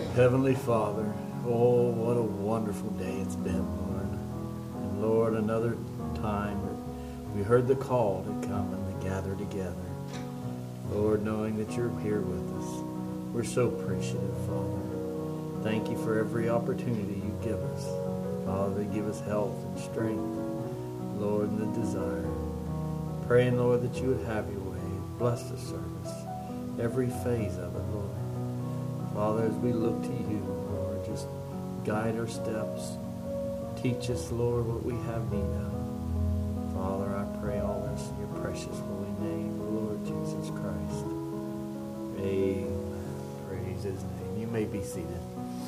Heavenly Father, oh, what a wonderful day it's been, Lord. And Lord, another time that we heard the call to come and to gather together. Lord, knowing that you're here with us, we're so appreciative, Father. Thank you for every opportunity you give us, Father, to give us health and strength, Lord, and the desire. Praying, Lord, that you would have your way. Bless the service, every phase of it, Lord. Father, as we look to you, Lord, just guide our steps. Teach us, Lord, what we have need of. Father, I pray all this in your precious holy name, Lord Jesus Christ. Amen. Praise his name. You may be seated.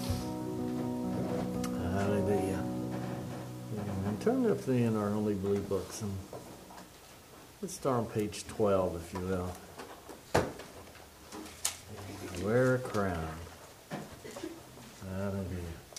Hallelujah. And turn up in our Only Blue books. And let's start on page 12, if you will. Wear a crown. Hallelujah.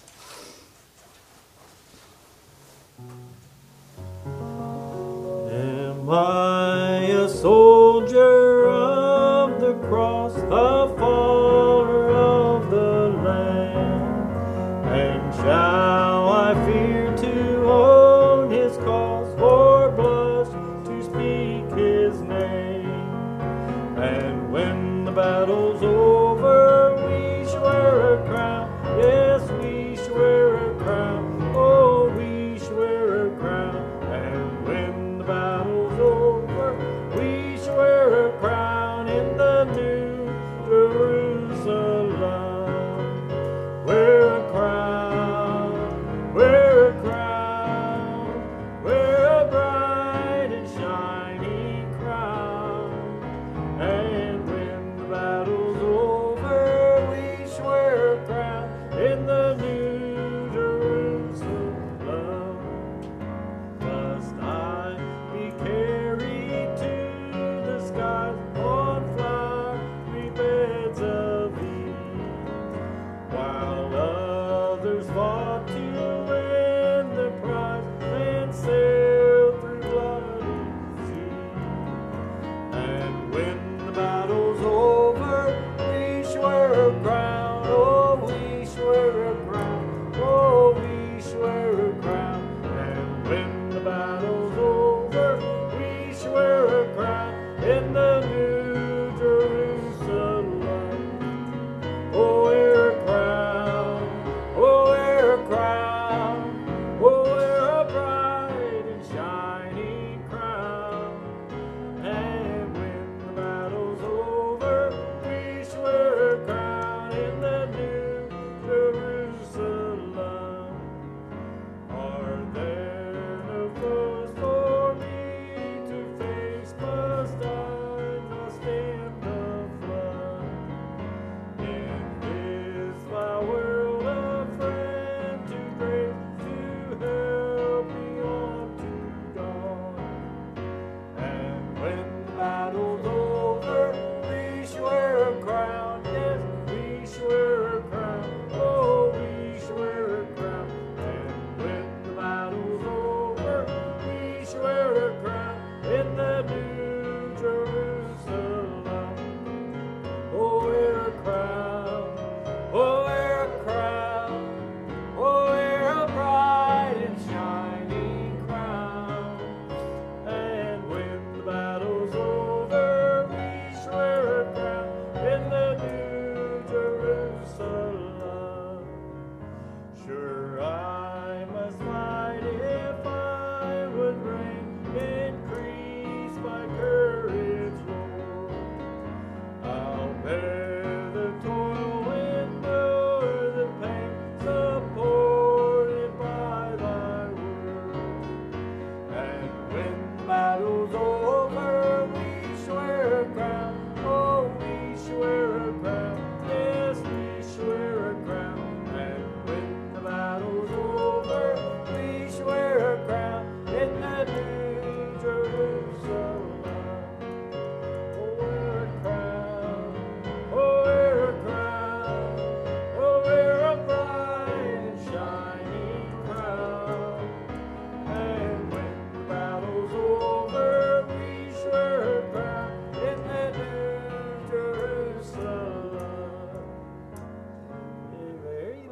Am I a soldier of the cross, a follower of the Lamb? And shall I fear to own his cause, or blush to speak his name? And when the battle's over, we shall wear a crown. Yes, we shall wear a crown. Oh, we shall wear a crown. And when the battle's over, we shall wear a crown in the new Jerusalem. Wear a crown, wear a crown, wear a bright and shining crown. And when the battle's over,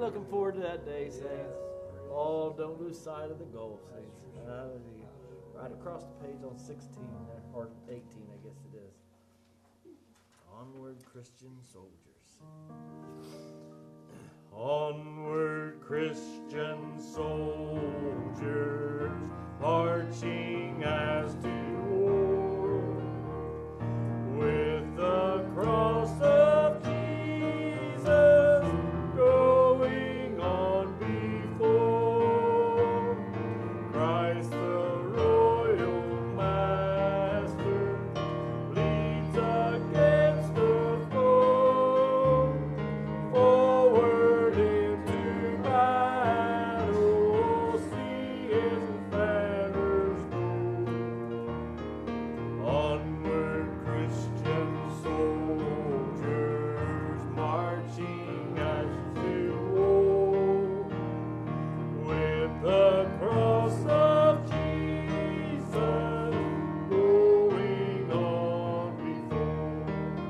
looking forward to that day, saints. Oh, don't lose sight of the goal, saints. Hallelujah. Right across the page on 16 there, or 18, I guess it is. Onward, Christian soldiers. Onward, Christian soldiers, marching as to war, with the cross of Jesus going on before. Christ the royal master leads against the foe, forward into battle, see his banners go. Onward, Christian soldiers, marching as to war, with the cross of Jesus going on before.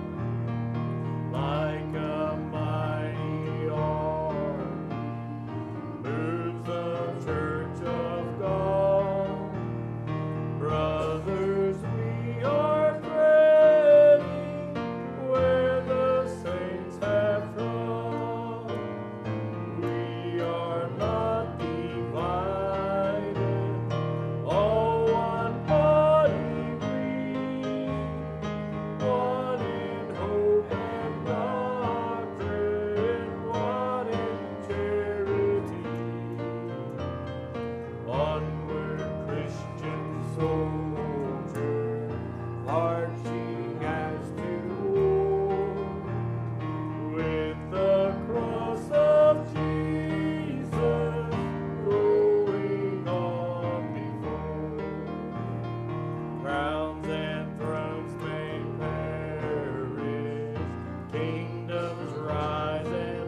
Like a mighty army moves the church of God. Brothers, we are threading where the saints have trod. We are not divided, all one body we, one in hope and doctrine, one in charity. Onward, Christian soldiers, marching as to war, with the cross of Jesus going on before. Crowns and thrones may perish, kingdoms rise and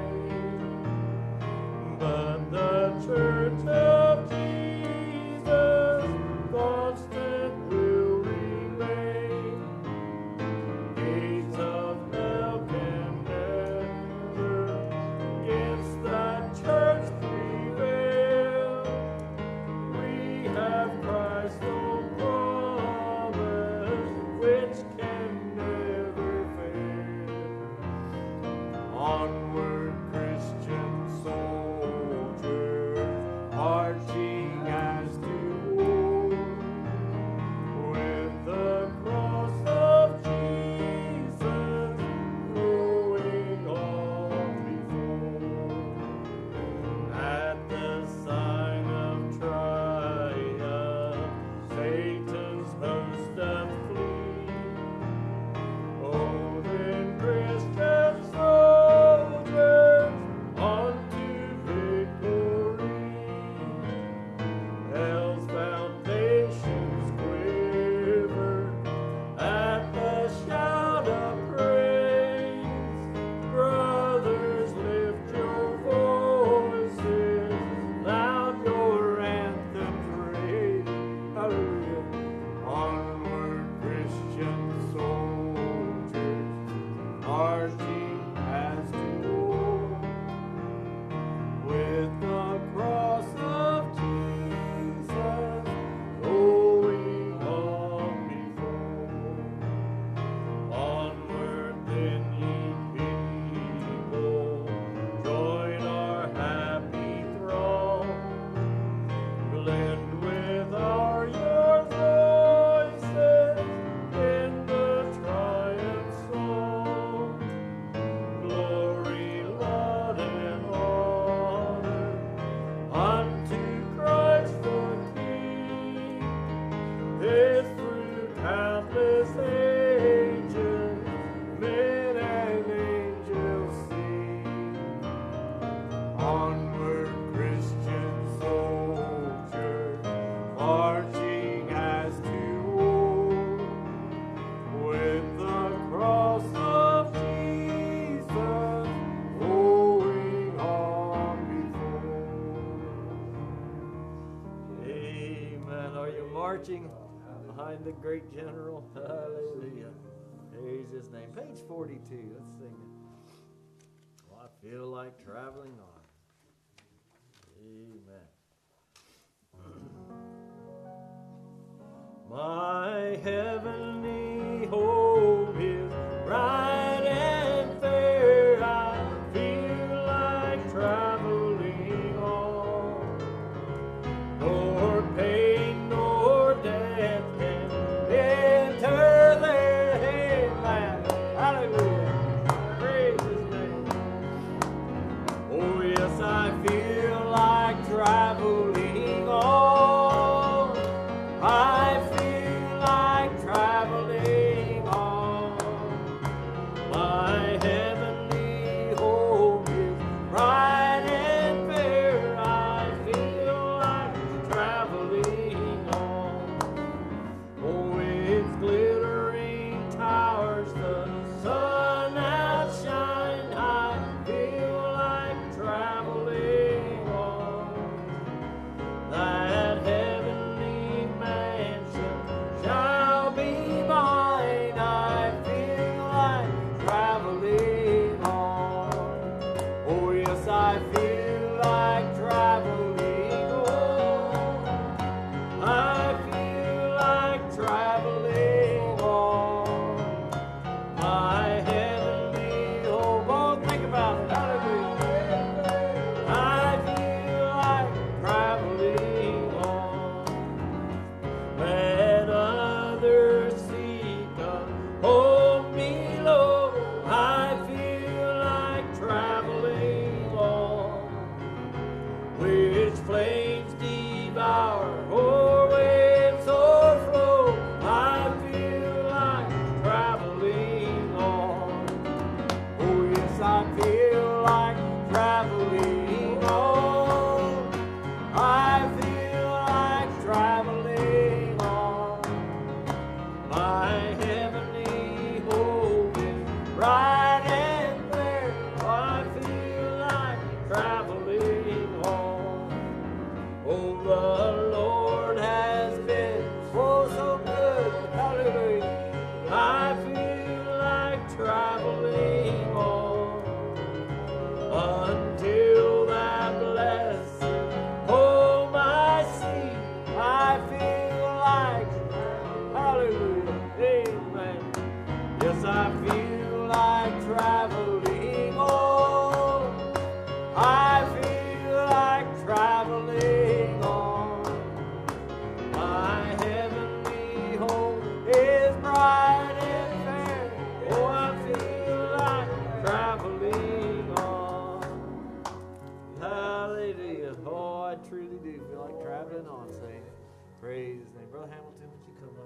wane, but the church of Jesus constant will remain. Gates of hell can never against that church prevail. We have Christ's own promise, which can never fail. Onward, Christian soldiers, marching as to war, with the cross of Jesus going on before. At the sign of triumph, Satan's host doth flee. Oh, then Christian soldiers, unto victory. Hell's foundations quiver at the shout of praise. Brothers, lift your voices, loud your anthems raise. Hallelujah. Onward, Christian soldiers, marching as to war, with the cross of Jesus going on before. Onward then, ye people, join our happy throng, blend with your voices in the triumph song. Glory, laud, and honor unto Christ the King. This through countless ages, men and angels sing. Onward, Christian soldiers, marching as to war, with the cross of Jesus going on before. Amen. Are you marching behind the great general? Hallelujah. Praise his name. Page 42. Let's sing it. Well, I feel like traveling on. Amen. My heavenly home is bright and fair. I feel like traveling on. Nor pain nor death can enter their headland. Hallelujah. Praise His name. Oh, yes, I feel like traveling on. I feel like traveling on. My heavenly home is bright and fair. I feel like traveling on. Oh, its glittering towers, the sun outshine. I feel like traveling on. That heavenly mansion shall be mine. I feel like traveling on. Oh, yes, I feel like traveling on. I feel like traveling on. My heavenly home. Oh, think about it. Hallelujah. I feel like traveling on. Let others seek a home below. I feel like traveling on. Which flames devour or waves o'erflow. I feel like traveling on. Oh, yes, I feel like traveling on. I feel like traveling on. My heavenly home is bright and fair. I feel like traveling on. Oh, the Lord has been so good. Hallelujah. I feel like traveling on until that blessed home I see. I feel like, hallelujah, amen. Yes, I feel like traveling on. I feel like traveling on. My heavenly home is bright and fair. Oh, I feel like traveling on. Hallelujah. Oh, I truly do feel like traveling on, saying, praise His name. Brother Hamilton, would you come up?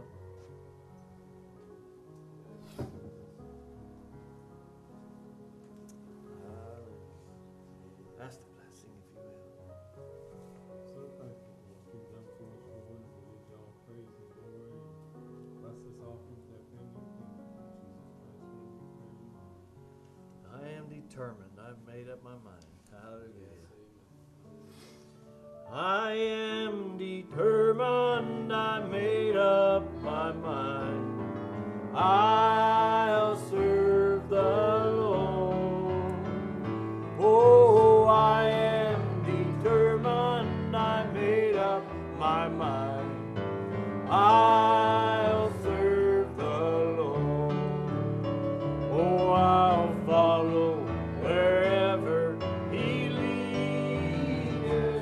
That's the blessing, if you will. So thankful, Lord. Give them so much for wonderful. Give y'all praise and glory. Bless this offering that bring you kingdom. In Jesus Christ's name we pray. I am determined. I've made up my mind. Hallelujah. I am determined. I made up my mind. I'll serve the Lord. Oh, I am determined. I made up my mind. I'll serve the Lord. Oh, I'll follow wherever He leads,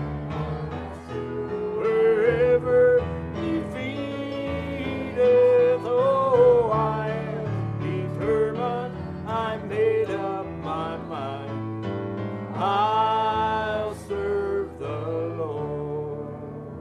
wherever He feedeth. Oh, I am determined. I made up my mind. I'll serve the Lord.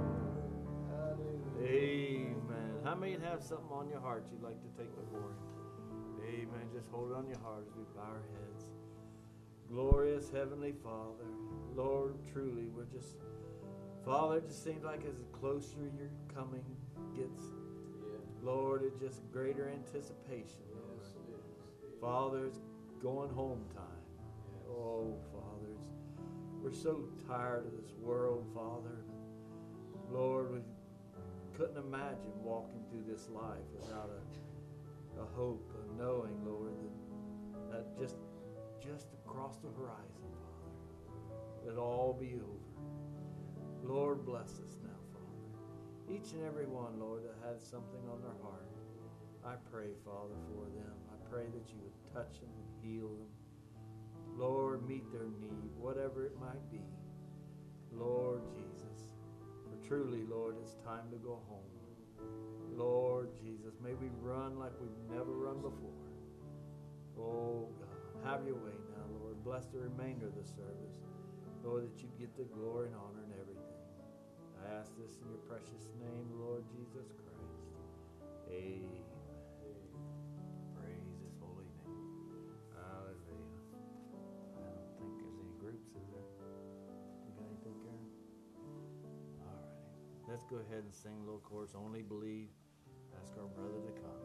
Amen. How many have something on your heart you'd like to take before Him? Amen. Just hold it on your heart as we bow our heads. Glorious Heavenly Father, Lord, truly, we're just, Father, it just seems like as closer your coming gets, Lord, it's just greater anticipation, Lord. Father, it's going home time. Oh, Father, we're so tired of this world, Father. Lord, we couldn't imagine walking through this life without a hope of knowing, Lord, that just across the horizon, Father, Let all be over. Lord, bless us now, Father. Each and every one, Lord, that has something on their heart, I pray, Father, for them. I pray that you would touch them and heal them. Lord, meet their need, whatever it might be. Lord Jesus, for truly, Lord, it's time to go home. Lord Jesus, may we run like we've never run before. Oh, God, have your way now, Lord. Bless the remainder of the service. Lord, that you get the glory and honor and everything. I ask this in your precious name, Lord Jesus Christ. Amen. Praise his holy name. Hallelujah. I don't think there's any groups, is there? You got anything, Karen? All righty. Let's go ahead and sing a little chorus, Only Believe. Ask our brother to come.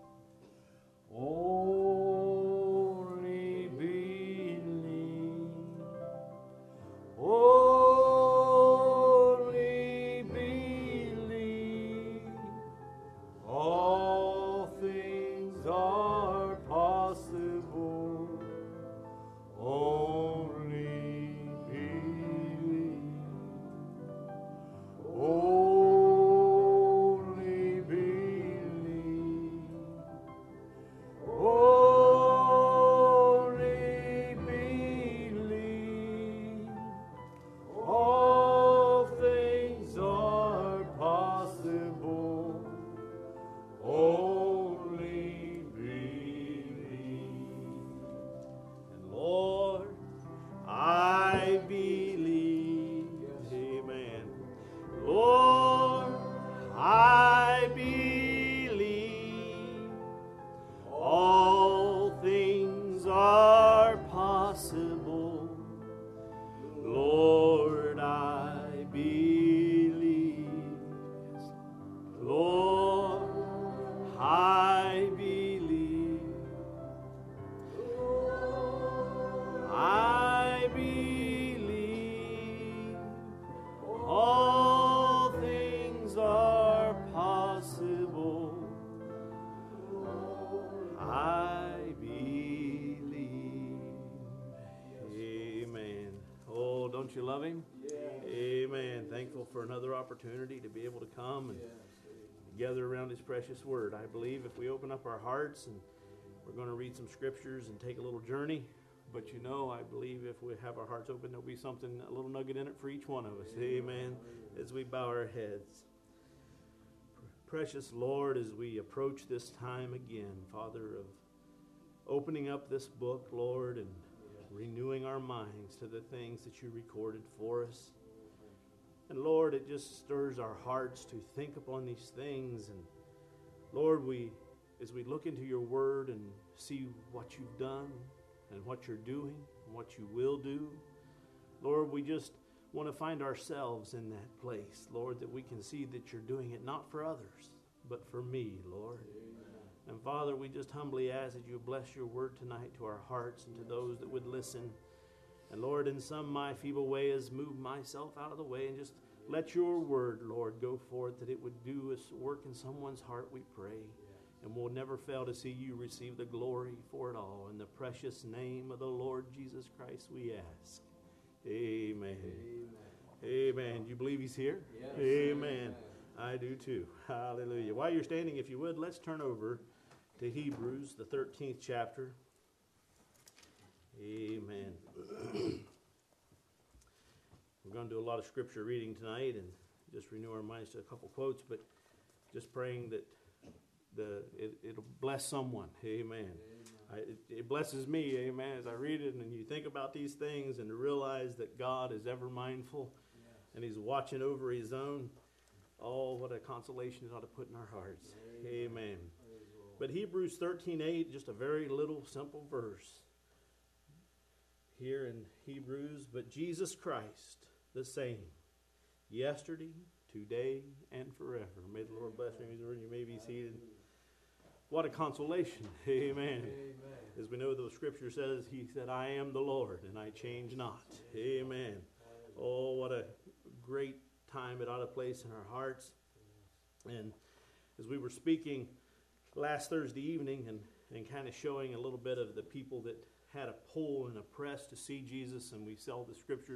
Only believe. Only believe. All things are possible. Only believe. Only believe. Only believe. All things are possible. Only believe. And Lord, I believe. Amen. Lord, I believe. All things are possible. Lord, I believe. Lord, I believe. I believe. All things are possible. I believe. Amen. Oh, don't you love him? Yes. Amen. Thankful for another opportunity to be able to come and gather around his precious word. I believe if we open up our hearts, and we're going to read some scriptures and take a little journey, but you know, I believe if we have our hearts open, there'll be something, a little nugget in it for each one of us. Amen. As we bow our heads. Precious Lord, as we approach this time again, Father, of opening up this book, Lord, and renewing our minds to the things that you recorded for us. And Lord, it just stirs our hearts to think upon these things. And Lord, as we look into your word and see what you've done and what you're doing and what you will do, Lord, we just want to find ourselves in that place, Lord, that we can see that you're doing it not for others, but for me, Lord. Amen. And Father, we just humbly ask that you bless your word tonight to our hearts and to those that would listen. And Lord, in some my feeble way has moved myself out of the way, and just let your word, Lord, go forth, that it would do its work in someone's heart, we pray. And we'll never fail to see you receive the glory for it all. In the precious name of the Lord Jesus Christ we ask. Amen. Amen. Amen. You believe he's here? Yes. Amen. Amen. I do too. Hallelujah. While you're standing, if you would, let's turn over to Hebrews, the 13th chapter. Amen. We're going to do a lot of scripture reading tonight and just renew our minds to a couple quotes, but just praying that it'll bless someone. Amen. It blesses me, amen, as I read it and you think about these things and to realize that God is ever mindful and he's watching over his own. Oh, what a consolation it ought to put in our hearts. Amen. But Hebrews 13:8, just a very little simple verse here in Hebrews. But Jesus Christ, the same, yesterday, today, and forever. May the Lord bless you. You may be seated. What a consolation. Amen. Amen. As we know, the scripture says, he said, I am the Lord, and I change not. Amen. Oh, what a great time it ought to place in our hearts. And as we were speaking last Thursday evening and kind of showing a little bit of the people that had a pull and a press to see Jesus, and we saw the scriptures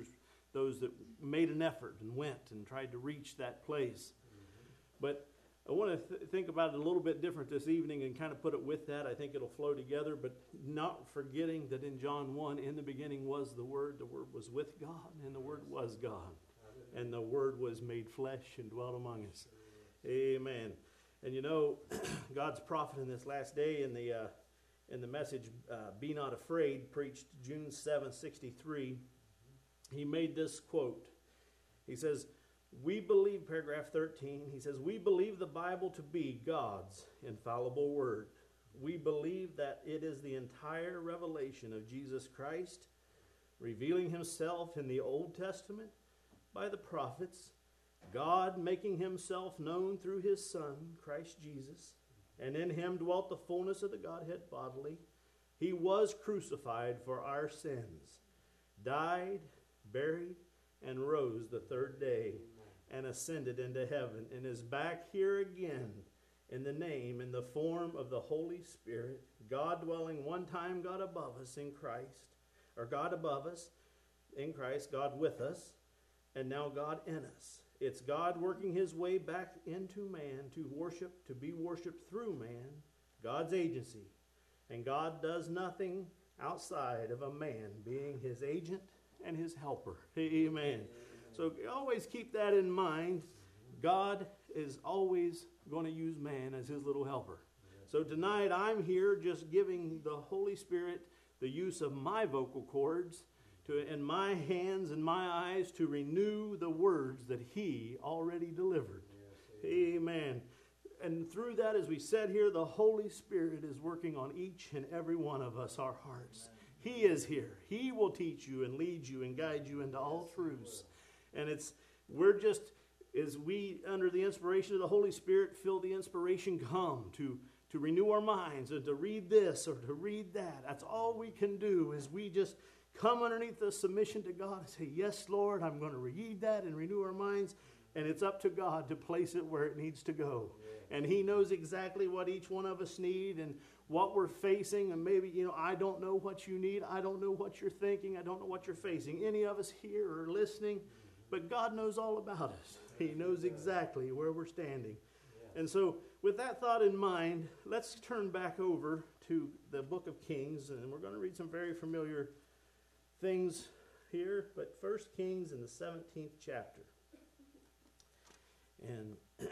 those that made an effort and went and tried to reach that place. But I want to think about it a little bit different this evening and kind of put it with that. I think it'll flow together, but not forgetting that in John 1, in the beginning was the Word was with God, and the Word was God. And the Word was made flesh and dwelt among us. Amen. And you know, God's prophet in this last day in the message, Be Not Afraid, preached June 7, 63, he made this quote. He says, we believe, paragraph 13, he says, we believe the Bible to be God's infallible word. We believe that it is the entire revelation of Jesus Christ, revealing himself in the Old Testament by the prophets, God making himself known through his Son, Christ Jesus, and in him dwelt the fullness of the Godhead bodily. He was crucified for our sins, died, buried, and rose the third day, and ascended into heaven, and is back here again in the name, in the form of the Holy Spirit, God dwelling one time, God above us in Christ, or God above us in Christ, God with us, and now God in us. It's God working his way back into man to worship, to be worshiped through man, God's agency. And God does nothing outside of a man being his agent and his helper. Amen. So always keep that in mind. God is always going to use man as his little helper. So tonight I'm here just giving the Holy Spirit the use of my vocal cords and my hands and my eyes to renew the words that he already delivered. Amen. And through that, as we said here, the Holy Spirit is working on each and every one of us, our hearts. He is here. He will teach you and lead you and guide you into all truths. And we're just, as we, under the inspiration of the Holy Spirit, feel the inspiration come to renew our minds and to read this or to read that. That's all we can do, is we just come underneath the submission to God and say, yes, Lord, I'm going to read that and renew our minds. And it's up to God to place it where it needs to go. And he knows exactly what each one of us need and what we're facing. And maybe, I don't know what you need. I don't know what you're thinking. I don't know what you're facing. Any of us here are listening. But God knows all about us. He knows exactly where we're standing. And so with that thought in mind, let's turn back over to the book of Kings. And we're going to read some very familiar things here. But 1 Kings in the 17th chapter. And I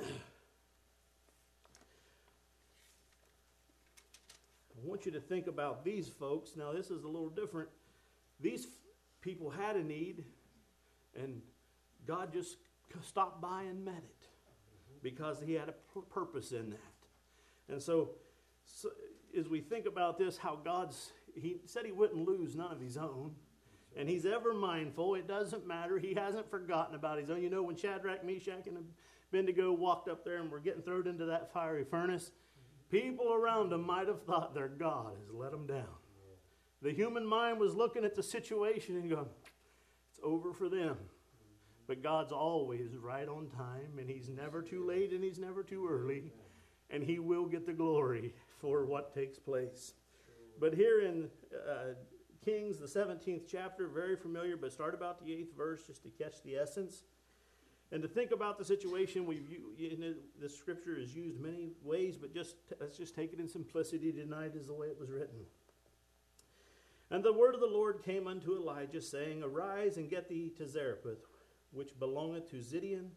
want you to think about these folks. Now, this is a little different. These people had a need, and God just stopped by and met it because he had a purpose in that. And so as we think about this, how he said he wouldn't lose none of his own. And he's ever mindful. It doesn't matter. He hasn't forgotten about his own. You know, when Shadrach, Meshach, and Abednego walked up there and were getting thrown into that fiery furnace, people around them might have thought their God has let them down. The human mind was looking at the situation and going, it's over for them. But God's always right on time, and he's never too late and he's never too early. And he will get the glory for what takes place. But here in Kings, the 17th chapter, very familiar, but start about the 8th verse just to catch the essence. And to think about the situation, the scripture is used many ways, but let's just take it in simplicity tonight as the way it was written. And the word of the Lord came unto Elijah, saying, Arise and get thee to Zarephath, which belongeth to Zidon,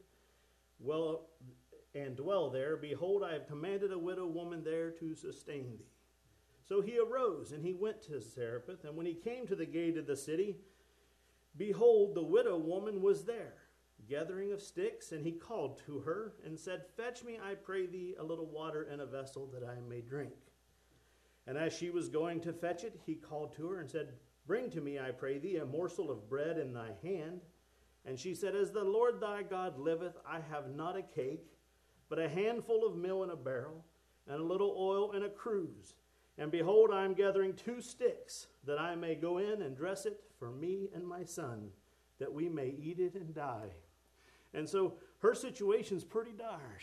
and dwell there. Behold, I have commanded a widow woman there to sustain thee. So he arose, and he went to Zarephath, and when he came to the gate of the city, behold, the widow woman was there, gathering of sticks, and he called to her, and said, Fetch me, I pray thee, a little water in a vessel, that I may drink. And as she was going to fetch it, he called to her, and said, Bring to me, I pray thee, a morsel of bread in thy hand. And she said, As the Lord thy God liveth, I have not a cake, but a handful of meal in a barrel, and a little oil in a cruse. And behold, I am gathering 2 sticks, that I may go in and dress it for me and my son, that we may eat it and die. And so her situation's pretty dire.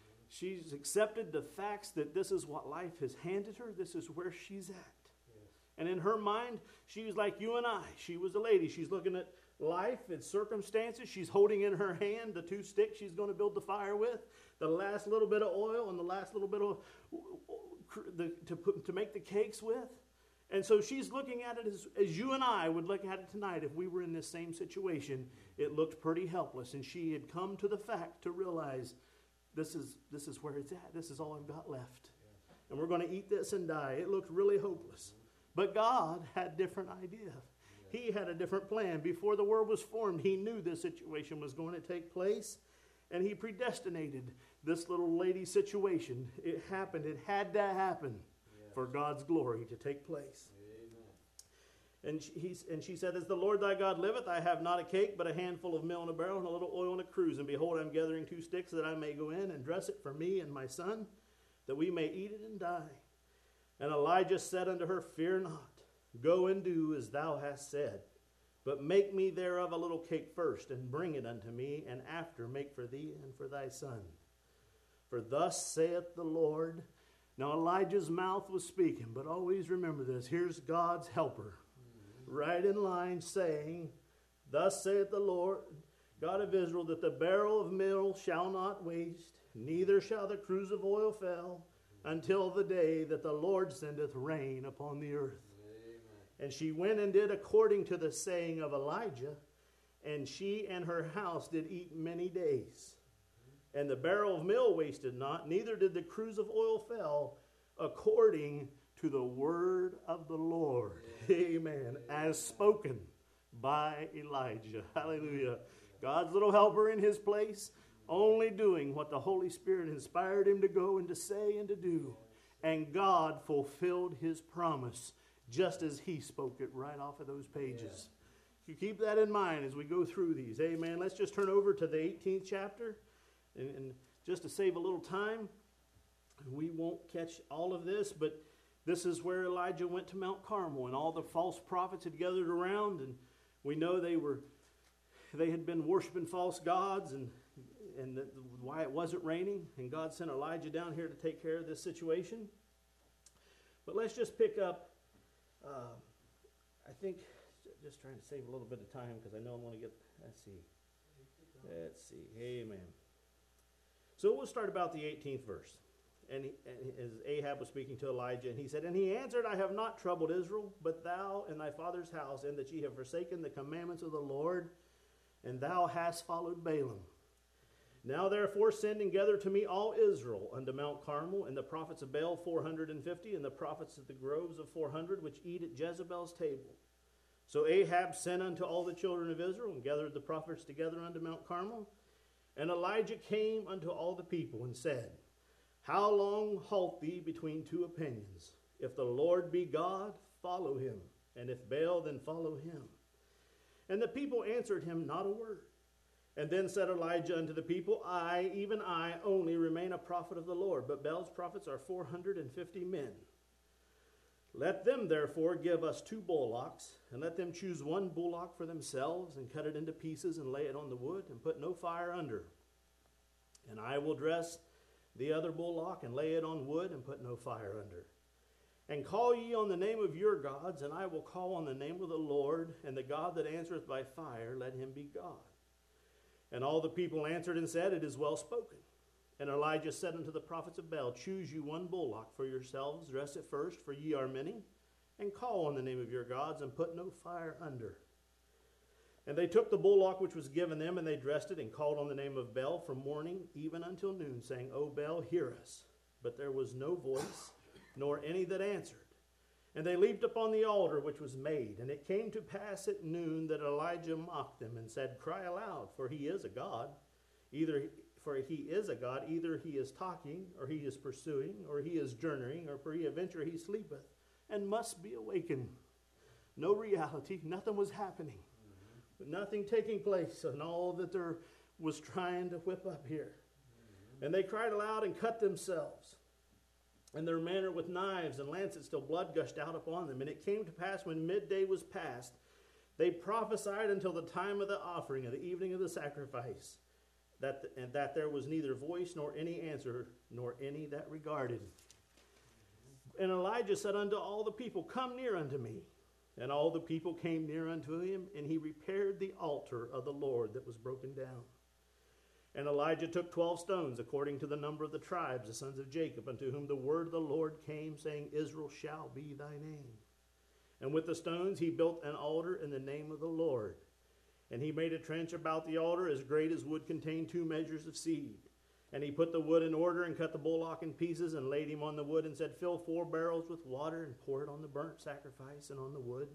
She's accepted the facts that this is what life has handed her. This is where she's at. Yes. And in her mind, she was like you and I. She was a lady. She's looking at life, its circumstances. She's holding in her hand the 2 sticks she's going to build the fire with, the last little bit of oil and the last little bit of to make the cakes with. And so she's looking at it as you and I would look at it tonight if we were in this same situation. It looked pretty helpless, and she had come to the fact to realize this is where it's at. This is all I've got left. And we're going to eat this and die. It looked really hopeless. But God had a different idea. He had a different plan. Before the world was formed, he knew this situation was going to take place, and he predestinated this little lady's situation. It happened. It had to happen for God's glory to take place. Amen. And she said, as the Lord thy God liveth, I have not a cake, but a handful of meal in a barrel and a little oil in a cruse. And behold, I'm gathering 2 sticks that I may go in and dress it for me and my son, that we may eat it and die. And Elijah said unto her, fear not, go and do as thou hast said. But make me thereof a little cake first, and bring it unto me, and after make for thee and for thy son. For thus saith the Lord. Now Elijah's mouth was speaking, but always remember this. Here's God's helper, right in line, saying, thus saith the Lord, God of Israel, that the barrel of meal shall not waste, neither shall the cruse of oil fail, until the day that the Lord sendeth rain upon the earth. Amen. And she went and did according to the saying of Elijah, and she and her house did eat many days. And the barrel of meal wasted not, neither did the cruse of oil fail, according to the word of the Lord. Amen. As spoken by Elijah. Hallelujah. God's little helper in his place, only doing what the Holy Spirit inspired him to go and to say and to do. And God fulfilled his promise just as he spoke it right off of those pages. You keep that in mind as we go through these. Amen. Let's just turn over to the 18th chapter. And just to save a little time, we won't catch all of this, but this is where Elijah went to Mount Carmel, and all the false prophets had gathered around, and we know they had been worshiping false gods, and why it wasn't raining, and God sent Elijah down here to take care of this situation. But let's just pick up, I think, just trying to save a little bit of time, because I know I'm going to get, let's see, amen. So we'll start about the 18th verse. And as Ahab was speaking to Elijah, and he said, and he answered, I have not troubled Israel, but thou and thy father's house, and that ye have forsaken the commandments of the Lord, and thou hast followed Balaam. Now therefore send and gather to me all Israel unto Mount Carmel, and the prophets of Baal 450, and the prophets of the groves of 400, which eat at Jezebel's table. So Ahab sent unto all the children of Israel, and gathered the prophets together unto Mount Carmel. And Elijah came unto all the people, and said, how long halt thee between 2 opinions? If the Lord be God, follow him, and if Baal, then follow him. And the people answered him not a word. And then said Elijah unto the people, I, even I, only remain a prophet of the Lord, but Baal's prophets are 450 men. Let them therefore give us 2 bullocks, and let them choose 1 bullock for themselves, and cut it into pieces, and lay it on the wood, and put no fire under. And I will dress the other bullock, and lay it on wood, and put no fire under. And call ye on the name of your gods, and I will call on the name of the Lord, and the God that answereth by fire, let him be God. And all the people answered and said, it is well spoken. And Elijah said unto the prophets of Baal, choose you 1 bullock for yourselves, dress it first, for ye are many, and call on the name of your gods, and put no fire under. And they took the bullock which was given them, and they dressed it, and called on the name of Baal from morning even until noon, saying, O Baal, hear us. But there was no voice, nor any that answered. And they leaped upon the altar which was made. And it came to pass at noon that Elijah mocked them, and said, cry aloud, for he is a God. Either he is talking, or he is pursuing, or he is journeying, or peradventure he sleepeth, and must be awakened. No reality, nothing was happening. Nothing taking place in all that there was trying to whip up here. And they cried aloud and cut themselves, and their manner with knives and lancets, till blood gushed out upon them. And it came to pass, when midday was past, they prophesied until the time of the offering of the evening of the sacrifice, that there was neither voice nor any answer, nor any that regarded. And Elijah said unto all the people, Come near unto me. And all the people came near unto him, and he repaired the altar of the Lord that was broken down. And Elijah took 12 stones, according to the number of the tribes, the sons of Jacob, unto whom the word of the Lord came, saying, Israel shall be thy name. And with the stones he built an altar in the name of the Lord. And he made a trench about the altar as great as would contain 2 measures of seed. And he put the wood in order and cut the bullock in pieces and laid him on the wood and said, Fill 4 barrels with water and pour it on the burnt sacrifice and on the wood.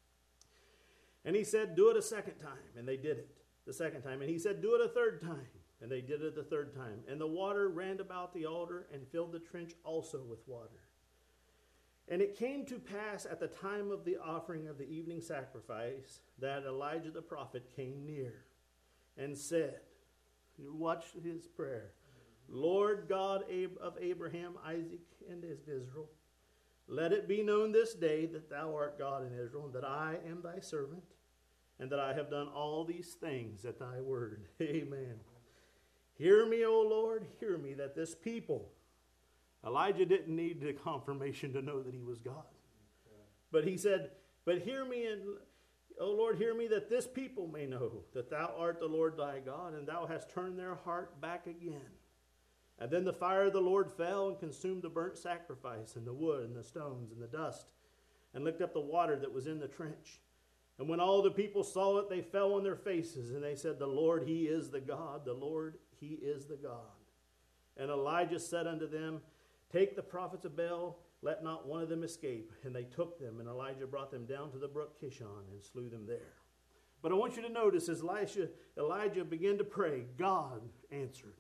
And he said, Do it a second time. And they did it the second time. And he said, Do it a third time. And they did it the third time. And the water ran about the altar and filled the trench also with water. And it came to pass at the time of the offering of the evening sacrifice that Elijah the prophet came near and said, watch his prayer, Lord God of Abraham, Isaac, and Israel, let it be known this day that thou art God in Israel, and that I am thy servant, and that I have done all these things at thy word. Amen. Hear me, O Lord, hear me, that this people, Elijah didn't need the confirmation to know that he was God. But he said, But hear me, and O Lord, hear me, that this people may know that thou art the Lord thy God, and thou hast turned their heart back again. And then the fire of the Lord fell and consumed the burnt sacrifice, and the wood, and the stones, and the dust, and licked up the water that was in the trench. And when all the people saw it, they fell on their faces, and they said, The Lord, he is the God, the Lord, he is the God. And Elijah said unto them, Take the prophets of Baal, let not one of them escape. And they took them, and Elijah brought them down to the brook Kishon and slew them there. But I want you to notice as Elijah began to pray, God answered.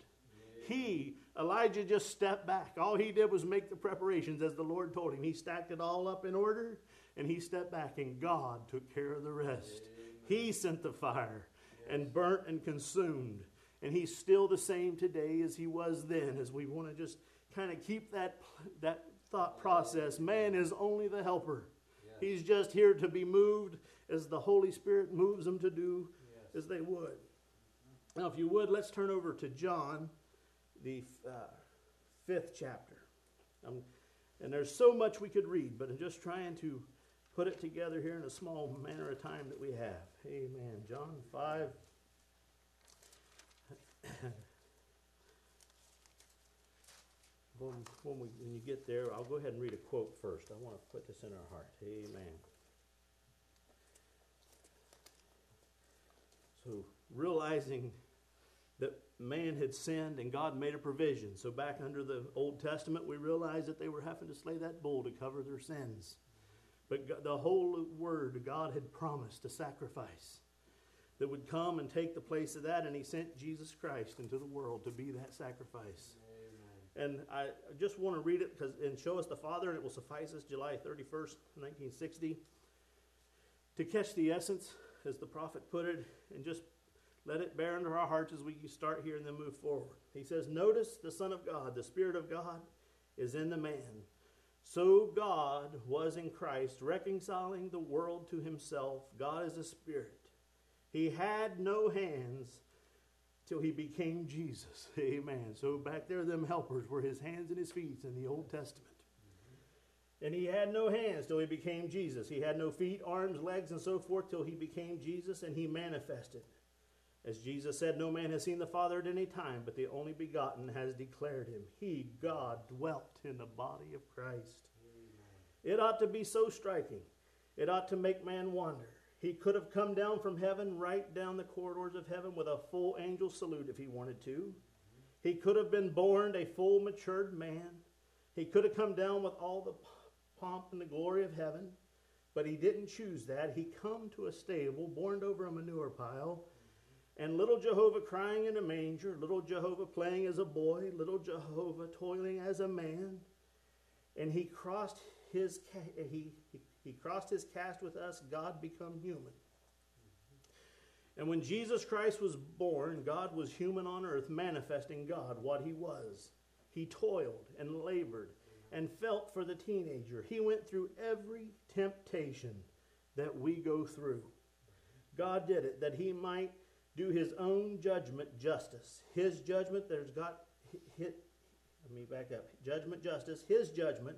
Elijah just stepped back. All he did was make the preparations as the Lord told him. He stacked it all up in order, and he stepped back, and God took care of the rest. Amen. He sent the fire and burnt and consumed. And he's still the same today as he was then, as we want to just kind of keep that thought process. Man is only the helper. Yes. He's just here to be moved as the Holy Spirit moves them to do as they would. Now, if you would, let's turn over to John, the 5th chapter. And there's so much we could read, but I'm just trying to put it together here in a small manner of time that we have. Amen. John 5. When you get there, I'll go ahead and read a quote first. I want to put this in our heart. Amen. So, realizing that man had sinned and God made a provision. So back under the Old Testament, we realized that they were having to slay that bull to cover their sins. But God, the whole word, God had promised a sacrifice that would come and take the place of that, and he sent Jesus Christ into the world to be that sacrifice. Amen. And I just want to read it and show us the Father, and it will suffice us, July 31st, 1960, to catch the essence, as the prophet put it, and just let it bear into our hearts as we start here and then move forward. He says, Notice the Son of God, the Spirit of God is in the man. So God was in Christ, reconciling the world to himself. God is a spirit. He had no hands till he became Jesus. Amen. So back there, them helpers were his hands and his feet in the Old Testament. And he had no hands till he became Jesus. He had no feet, arms, legs, and so forth till he became Jesus, and he manifested. As Jesus said, no man has seen the Father at any time, but the only begotten has declared him. He, God, dwelt in the body of Christ. Amen. It ought to be so striking. It ought to make man wonder. He could have come down from heaven, right down the corridors of heaven with a full angel salute if he wanted to. He could have been born a full matured man. He could have come down with all the pomp and the glory of heaven, but he didn't choose that. He come to a stable, born over a manure pile, and little Jehovah crying in a manger, little Jehovah playing as a boy, little Jehovah toiling as a man, and he crossed his cast with us, God become human. And when Jesus Christ was born, God was human on earth, manifesting God, what he was. He toiled and labored and felt for the teenager. He went through every temptation that we go through. God did it that he might do his own judgment justice. His judgment, judgment justice, his judgment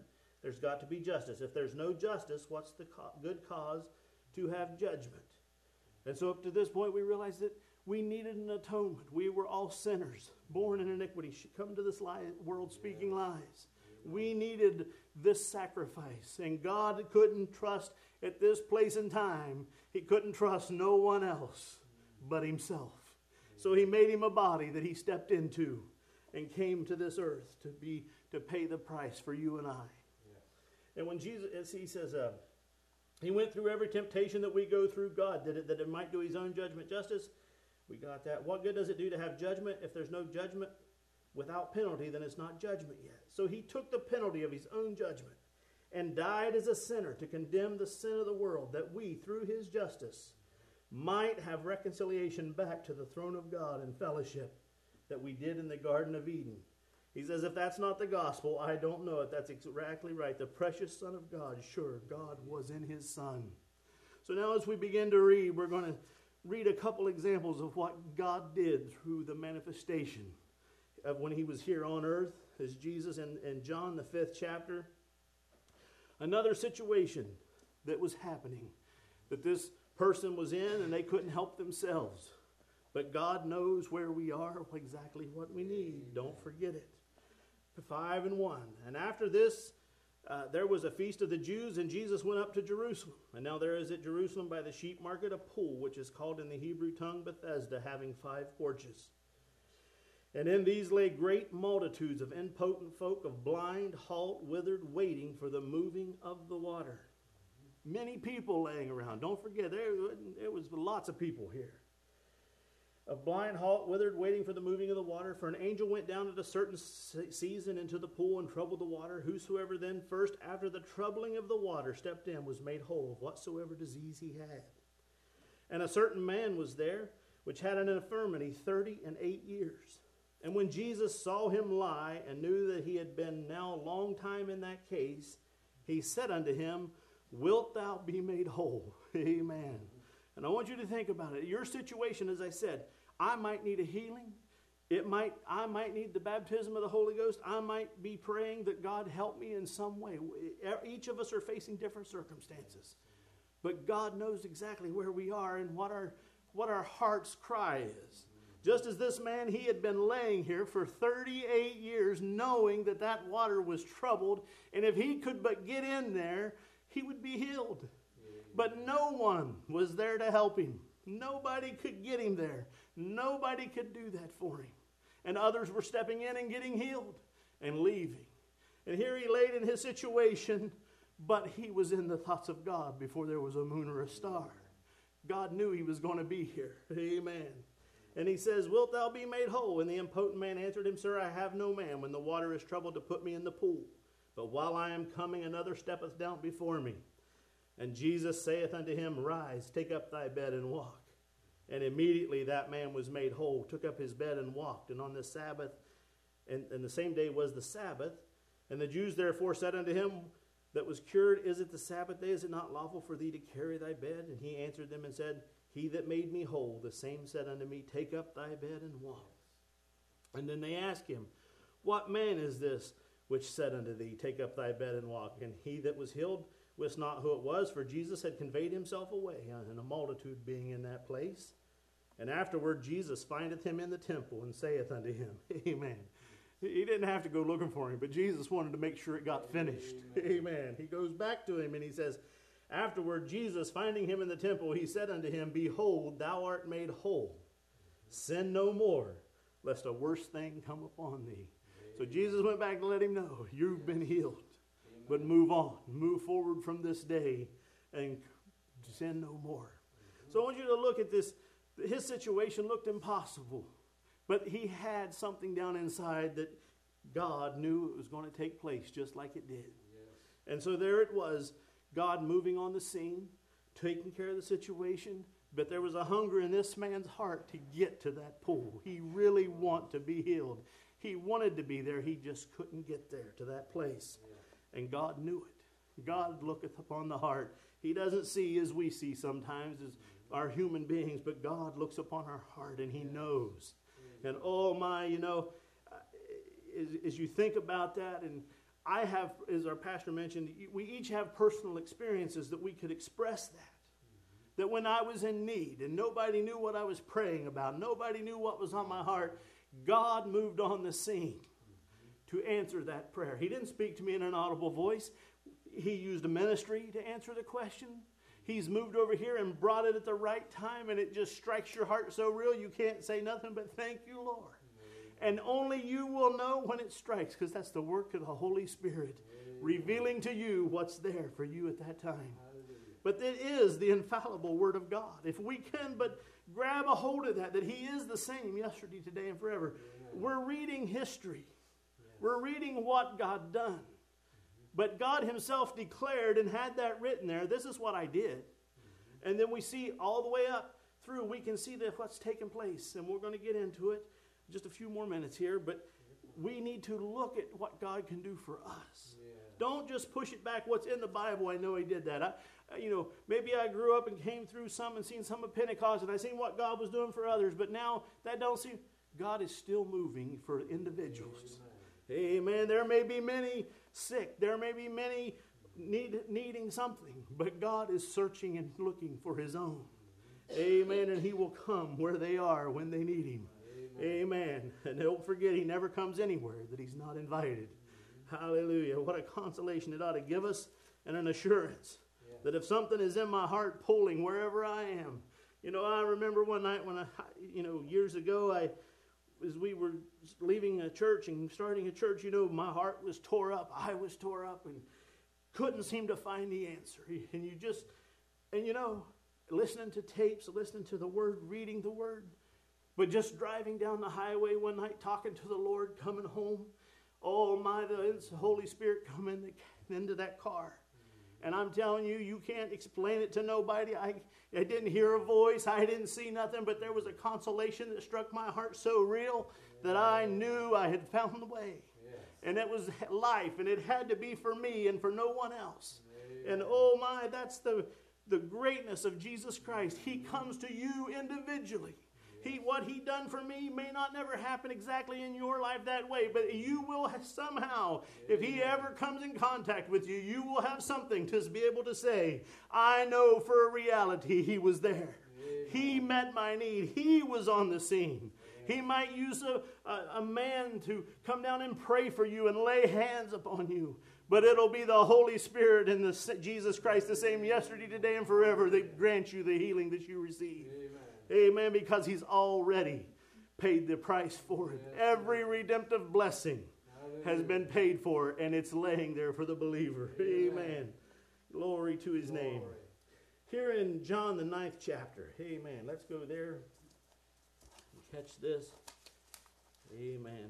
There's got to be justice. If there's no justice, what's the good cause to have judgment? And so up to this point, we realized that we needed an atonement. We were all sinners, born in iniquity, come to this world speaking lies. We needed this sacrifice. And God couldn't trust at this place and time, He couldn't trust no one else but Himself. So He made Him a body that He stepped into and came to this earth to pay the price for you and I. Yes. And when Jesus, as He says, He went through every temptation that we go through. God did it that it might do His own judgment justice. We got that. What good does it do to have judgment? If there's no judgment without penalty, then it's not judgment yet. So He took the penalty of His own judgment and died as a sinner to condemn the sin of the world, that we, through His justice, might have reconciliation back to the throne of God and fellowship that we did in the Garden of Eden. He says, if that's not the gospel, I don't know it. That's exactly right. The precious Son of God, sure, God was in His Son. So now as we begin to read, we're going to read a couple examples of what God did through the manifestation of when He was here on earth as Jesus in John, the 5th chapter. Another situation that was happening, that this person was in and they couldn't help themselves. But God knows where we are, exactly what we need. Don't forget it. 5:1. And after this, there was a feast of the Jews, and Jesus went up to Jerusalem. And now there is at Jerusalem by the sheep market a pool, which is called in the Hebrew tongue Bethesda, having 5 porches. And in these lay great multitudes of impotent folk, of blind, halt, withered, waiting for the moving of the water. Many people laying around. Don't forget, there was lots of people here. Of blind, halt, withered, waiting for the moving of the water. For an angel went down at a certain season into the pool and troubled the water. Whosoever then first, after the troubling of the water, stepped in, was made whole of whatsoever disease he had. And a certain man was there, which had an infirmity 38 years. And when Jesus saw him lie, and knew that he had been now a long time in that case, He said unto him, Wilt thou be made whole? Amen. And I want you to think about it. Your situation, as I said, I might need a healing. I might need the baptism of the Holy Ghost. I might be praying that God help me in some way. Each of us are facing different circumstances. But God knows exactly where we are and what our heart's cry is. Just as this man, he had been laying here for 38 years knowing that that water was troubled, and if he could but get in there, he would be healed. But no one was there to help him. Nobody could get him there. Nobody could do that for him. And others were stepping in and getting healed and leaving. And here he laid in his situation, but he was in the thoughts of God before there was a moon or a star. God knew he was going to be here. Amen. And he says, Wilt thou be made whole? And the impotent man answered him, Sir, I have no man when the water is troubled to put me in the pool. But while I am coming, another steppeth down before me. And Jesus saith unto him, Rise, take up thy bed and walk. And immediately that man was made whole, took up his bed and walked. And on the Sabbath, and the same day was the Sabbath. And the Jews therefore said unto him that was cured, Is it the Sabbath day? Is it not lawful for thee to carry thy bed? And he answered them and said, He that made me whole, the same said unto me, Take up thy bed and walk. And then they asked him, What man is this which said unto thee, Take up thy bed and walk? And he that was healed wist not who it was, for Jesus had conveyed himself away, and a multitude being in that place. And afterward Jesus findeth him in the temple, and saith unto him, Amen. He didn't have to go looking for him, but Jesus wanted to make sure it got finished. Amen. He goes back to him and he says, Afterward Jesus, finding him in the temple, he said unto him, Behold, thou art made whole. Sin no more, lest a worse thing come upon thee. So Jesus went back to let him know, you've been healed. But move on. Move forward from this day and sin no more. So I want you to look at this. His situation looked impossible. But he had something down inside that God knew it was going to take place just like it did. Yes. And so there it was, God moving on the scene, taking care of the situation. But there was a hunger in this man's heart to get to that pool. He really wanted to be healed. He wanted to be there. He just couldn't get there to that place. Yeah. And God knew it. God looketh upon the heart. He doesn't see as we see sometimes as our human beings, but God looks upon our heart and He knows. And oh my, as you think about that, and I have, as our pastor mentioned, we each have personal experiences that we could express that. That when I was in need and nobody knew what I was praying about, nobody knew what was on my heart, God moved on the scene to answer that prayer. He didn't speak to me in an audible voice. He used a ministry to answer the question. He's moved over here and brought it at the right time, and it just strikes your heart so real you can't say nothing but thank you, Lord. And only you will know when it strikes, because that's the work of the Holy Spirit, revealing to you what's there for you at that time. But it is the infallible Word of God. If we can but grab a hold of that He is the same yesterday, today, and forever. We're reading history. We're reading what God done. But God Himself declared and had that written there, this is what I did. And then we see all the way up through, we can see that what's taken place. And we're going to get into it in just a few more minutes here. But we need to look at what God can do for us. Don't just push it back. What's in the Bible, I know He did that. Maybe I grew up and came through some and seen some of Pentecost, and I seen what God was doing for others. But now that don't seem. God is still moving for individuals. Amen. There may be many sick. There may be many needing something. But God is searching and looking for His own. Amen. And He will come where they are when they need Him. Amen. And don't forget, He never comes anywhere that He's not invited. Hallelujah. What a consolation it ought to give us, and an assurance that if something is in my heart pulling wherever I am. I remember one night when years ago, as we were leaving a church and starting a church, my heart was tore up. I was tore up and couldn't seem to find the answer. And listening to tapes, listening to the Word, reading the Word, but just driving down the highway one night, talking to the Lord, coming home. Oh my, the Holy Spirit come into that car. And I'm telling you, you can't explain it to nobody. I didn't hear a voice. I didn't see nothing. But there was a consolation that struck my heart so real that I knew I had found the way. Yes. And it was life. And it had to be for me and for no one else. Amen. And oh my, that's the greatness of Jesus Christ. He comes to you individually. What He done for me may not never happen exactly in your life that way, but you will somehow, if He ever comes in contact with you, you will have something to be able to say, I know for a reality He was there. He met my need. He was on the scene. He might use a man to come down and pray for you and lay hands upon you. But it'll be the Holy Spirit and Jesus Christ the same yesterday, today, and forever that grants you the healing that you receive. Amen, because He's already paid the price for it. Every redemptive blessing has been paid for, and it's laying there for the believer. Amen. Glory to His name. Here in John, the 9th chapter. Amen. Let's go there and catch this. Amen.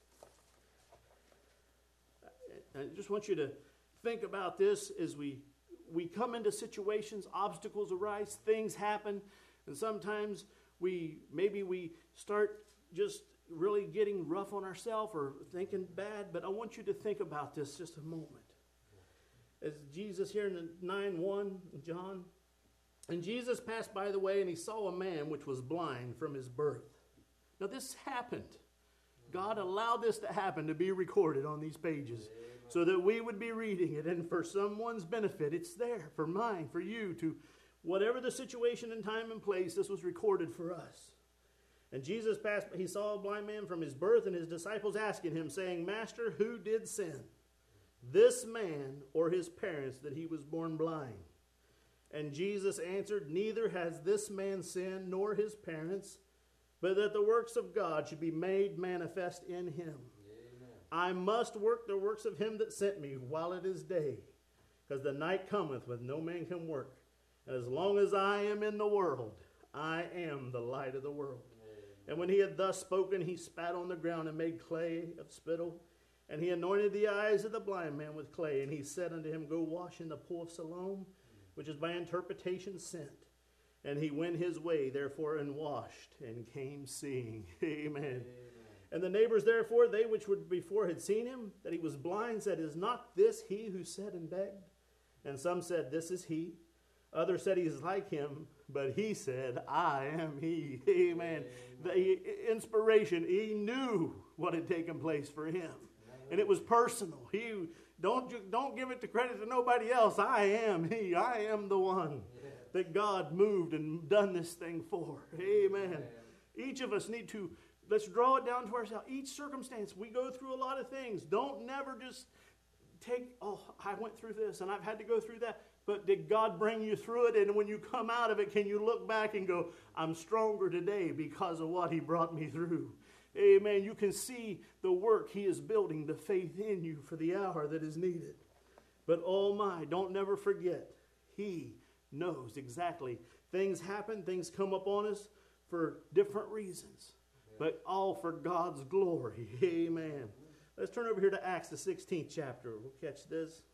I just want you to think about this as we come into situations, obstacles arise, things happen. And sometimes we start just really getting rough on ourselves or thinking bad. But I want you to think about this just a moment. As Jesus here in 9:1, John, and Jesus passed by the way, and He saw a man which was blind from his birth. Now this happened. God allowed this to happen, to be recorded on these pages, so that we would be reading it. And for someone's benefit, it's there for mine, for you to. Whatever the situation and time and place, this was recorded for us. And Jesus passed, He saw a blind man from his birth, and His disciples asking Him, saying, Master, who did sin? This man or his parents, that he was born blind? And Jesus answered, Neither has this man sinned, nor his parents, but that the works of God should be made manifest in him. Amen. I must work the works of Him that sent me while it is day, because the night cometh when no man can work. As long as I am in the world, I am the light of the world. Amen. And when He had thus spoken, He spat on the ground and made clay of spittle. And He anointed the eyes of the blind man with clay. And He said unto him, Go wash in the pool of Siloam, which is by interpretation sent. And he went his way, therefore, and washed, and came seeing. Amen. Amen. And the neighbors, therefore, they which would before had seen him, that he was blind, said, Is not this he who sat and begged? And some said, This is he. Others said, He is like him. But he said, I am he. Amen. The inspiration, he knew what had taken place for him. And it was personal. Don't give it the credit to nobody else. I am He. I am the one that God moved and done this thing for. Amen. Each of us need to, let's draw it down to ourselves. Each circumstance, we go through a lot of things. Don't never just take, oh, I went through this and I've had to go through that. But did God bring you through it? And when you come out of it, can you look back and go, I'm stronger today because of what He brought me through? Amen. You can see the work He is building, the faith in you for the hour that is needed. But oh my, don't never forget, He knows exactly. Things happen, things come upon us for different reasons, but all for God's glory. Amen. Let's turn over here to Acts, the 16th chapter. We'll catch this.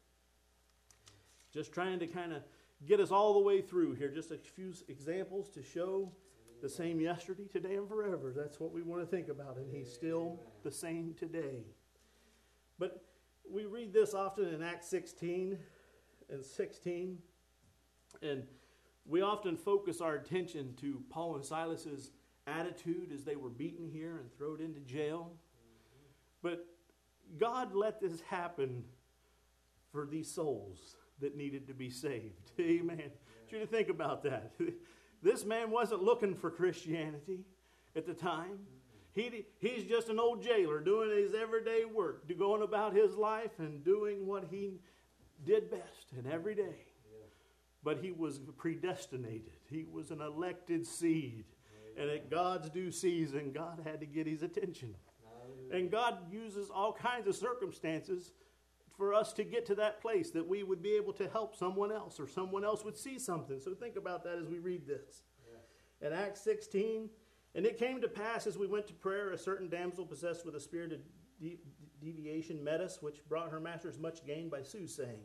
Just trying to kind of get us all the way through here. Just a few examples to show the same yesterday, today, and forever. That's what we want to think about, and He's still the same today. But we read this often in Acts 16 and 16, and we often focus our attention to Paul and Silas's attitude as they were beaten here and thrown into jail. But God let this happen for these souls that needed to be saved. Amen. I want you to think about that. This man wasn't looking for Christianity at the time. He's just an old jailer doing his everyday work, going about his life and doing what he did best and every day. But he was predestinated. He was an elected seed. And at God's due season, God had to get his attention. And God uses all kinds of circumstances for us to get to that place that we would be able to help someone else or someone else would see something. So think about that as we read this. In Acts 16, and it came to pass as we went to prayer, a certain damsel possessed with a spirit of deviation met us, which brought her masters much gain by soothsaying.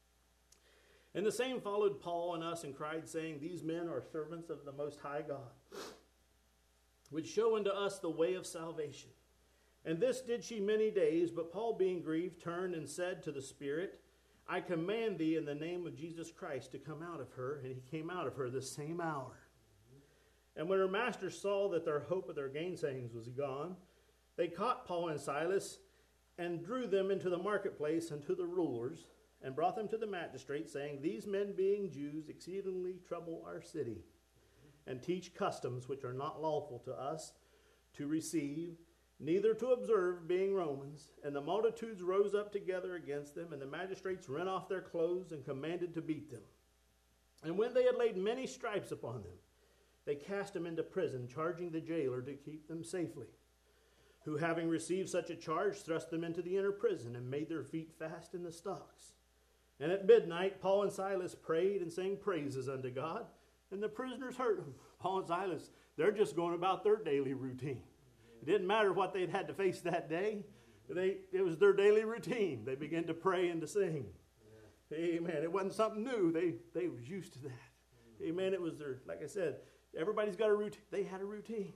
And the same followed Paul and us and cried, saying, These men are servants of the Most High God, which show unto us the way of salvation. And this did she many days, but Paul, being grieved, turned and said to the Spirit, I command thee in the name of Jesus Christ to come out of her. And he came out of her the same hour. And when her masters saw that their hope of their gainsayings was gone, they caught Paul and Silas and drew them into the marketplace and to the rulers, and brought them to the magistrates, saying, These men, being Jews, exceedingly trouble our city, and teach customs which are not lawful to us to receive, neither to observe, being Romans. And the multitudes rose up together against them, and the magistrates rent off their clothes and commanded to beat them. And when they had laid many stripes upon them, they cast them into prison, charging the jailer to keep them safely, who, having received such a charge, thrust them into the inner prison, and made their feet fast in the stocks. And at midnight Paul and Silas prayed and sang praises unto God, and the prisoners heard them. Paul and Silas, they're just going about their daily routine. It didn't matter what they'd had to face that day. It was their daily routine. They began to pray and to sing. Amen. It wasn't something new. They was used to that. Amen. It was their, like I said, everybody's got a routine. They had a routine.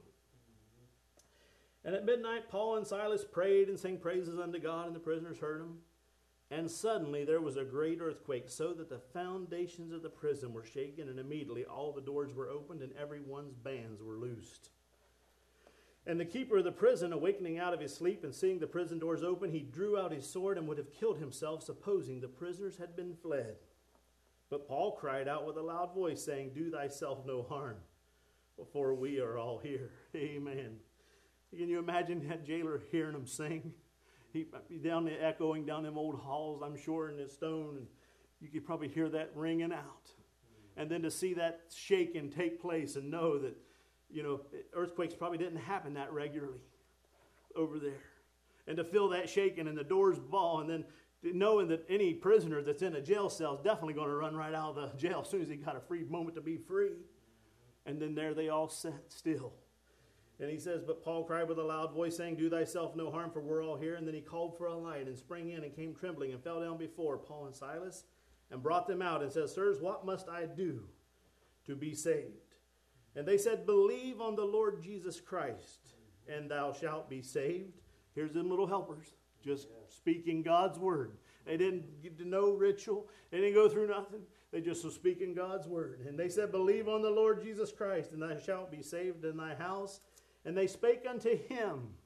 And at midnight Paul and Silas prayed and sang praises unto God, and the prisoners heard them. And suddenly there was a great earthquake, so that the foundations of the prison were shaken, and immediately all the doors were opened, and everyone's bands were loosed. And the keeper of the prison, awakening out of his sleep and seeing the prison doors open, he drew out his sword and would have killed himself, supposing the prisoners had been fled. But Paul cried out with a loud voice, saying, Do thyself no harm, for we are all here. Amen. Can you imagine that jailer hearing him sing? He down there echoing down them old halls, I'm sure, in the stone, and you could probably hear that ringing out. And then to see that shaking take place and know that, earthquakes probably didn't happen that regularly over there. And to feel that shaking and the doors fall, and then knowing that any prisoner that's in a jail cell is definitely going to run right out of the jail as soon as he got a free moment to be free. And then there they all sat still. And he says, But Paul cried with a loud voice, saying, Do thyself no harm, for we're all here. And then he called for a light, and sprang in, and came trembling, and fell down before Paul and Silas, and brought them out, and said, Sirs, what must I do to be saved? And they said, Believe on the Lord Jesus Christ, and thou shalt be saved. Here's them little helpers, just speaking God's word. They didn't get to know ritual. They didn't go through nothing. They just were speaking God's word. And they said, Believe on the Lord Jesus Christ, and thou shalt be saved in thy house. And they spake unto him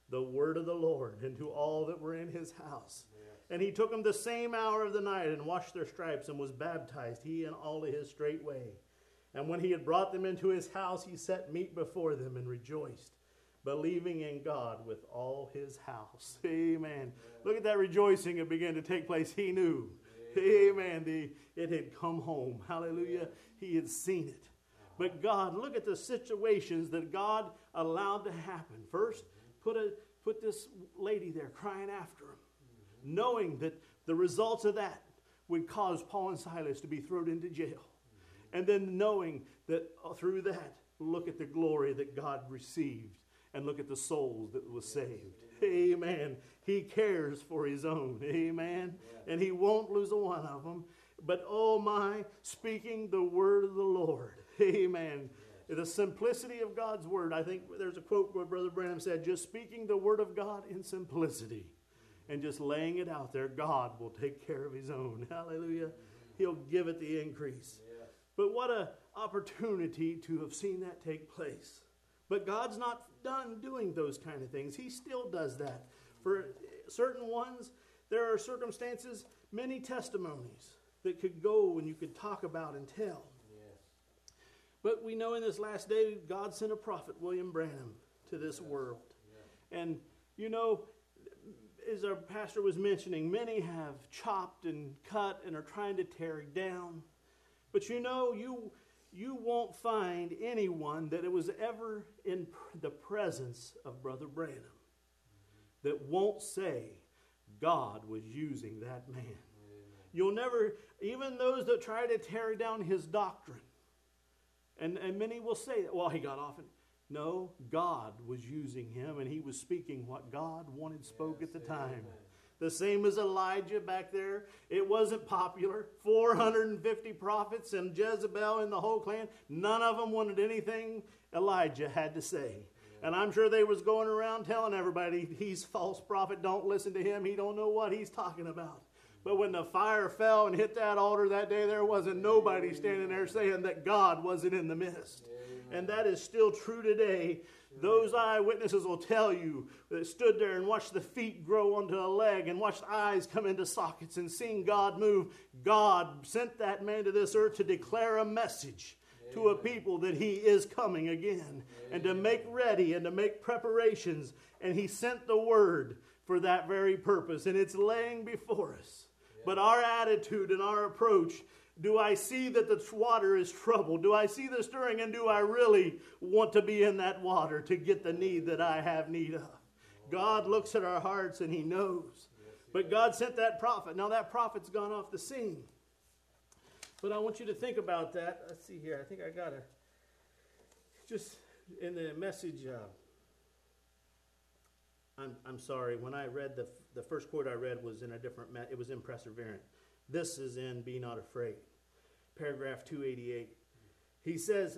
the word of the Lord and to all that were in his house. And he took them the same hour of the night and washed their stripes and was baptized, he and all of his straightway. And when he had brought them into his house, he set meat before them and rejoiced, believing in God with all his house. Amen. Look at that rejoicing that began to take place. He knew. Amen. It had come home. Hallelujah. He had seen it. But God, look at the situations that God allowed to happen. First, put this lady there crying after him, knowing that the results of that would cause Paul and Silas to be thrown into jail. And then knowing that through that, look at the glory that God received and look at the souls that was saved. Amen. He cares for his own. Amen. And he won't lose a one of them. But oh my, speaking the word of the Lord. Amen. The simplicity of God's word. I think there's a quote where Brother Branham said, just speaking the word of God in simplicity and just laying it out there, God will take care of his own. Hallelujah. He'll give it the increase. But what an opportunity to have seen that take place. But God's not done doing those kind of things. He still does that. For certain ones, there are circumstances, many testimonies that could go and you could talk about and tell. But we know in this last day, God sent a prophet, William Branham, to this world. And, you know, as our pastor was mentioning, many have chopped and cut and are trying to tear it down. But you know, you won't find anyone that it was ever in the presence of Brother Branham that won't say God was using that man. You'll never, even those that try to tear down his doctrine, and many will say that, well, he got off and no, God was using him and he was speaking what God wanted spoke at the time. The same as Elijah back there. It wasn't popular. 450 prophets and Jezebel and the whole clan. None of them wanted anything Elijah had to say. And I'm sure they was going around telling everybody, he's a false prophet. Don't listen to him. He don't know what he's talking about. But when the fire fell and hit that altar that day, there wasn't nobody standing there saying that God wasn't in the midst. And that is still true today. Those eyewitnesses will tell you that stood there and watched the feet grow onto a leg and watched eyes come into sockets and seen God move. God sent that man to this earth to declare a message to a people that he is coming again and to make ready and to make preparations. And he sent the word for that very purpose. And it's laying before us. But our attitude and our approach, do I see that the water is troubled? Do I see the stirring? And do I really want to be in that water to get the need that I have need of? God looks at our hearts and he knows. But God sent that prophet. Now that prophet's gone off the scene. But I want you to think about that. Let's see here. I think I got to just in the message. I'm sorry. When I read the first quote I read was in a different, it was in Perseverant. This is in Be Not Afraid. Paragraph 288. He says,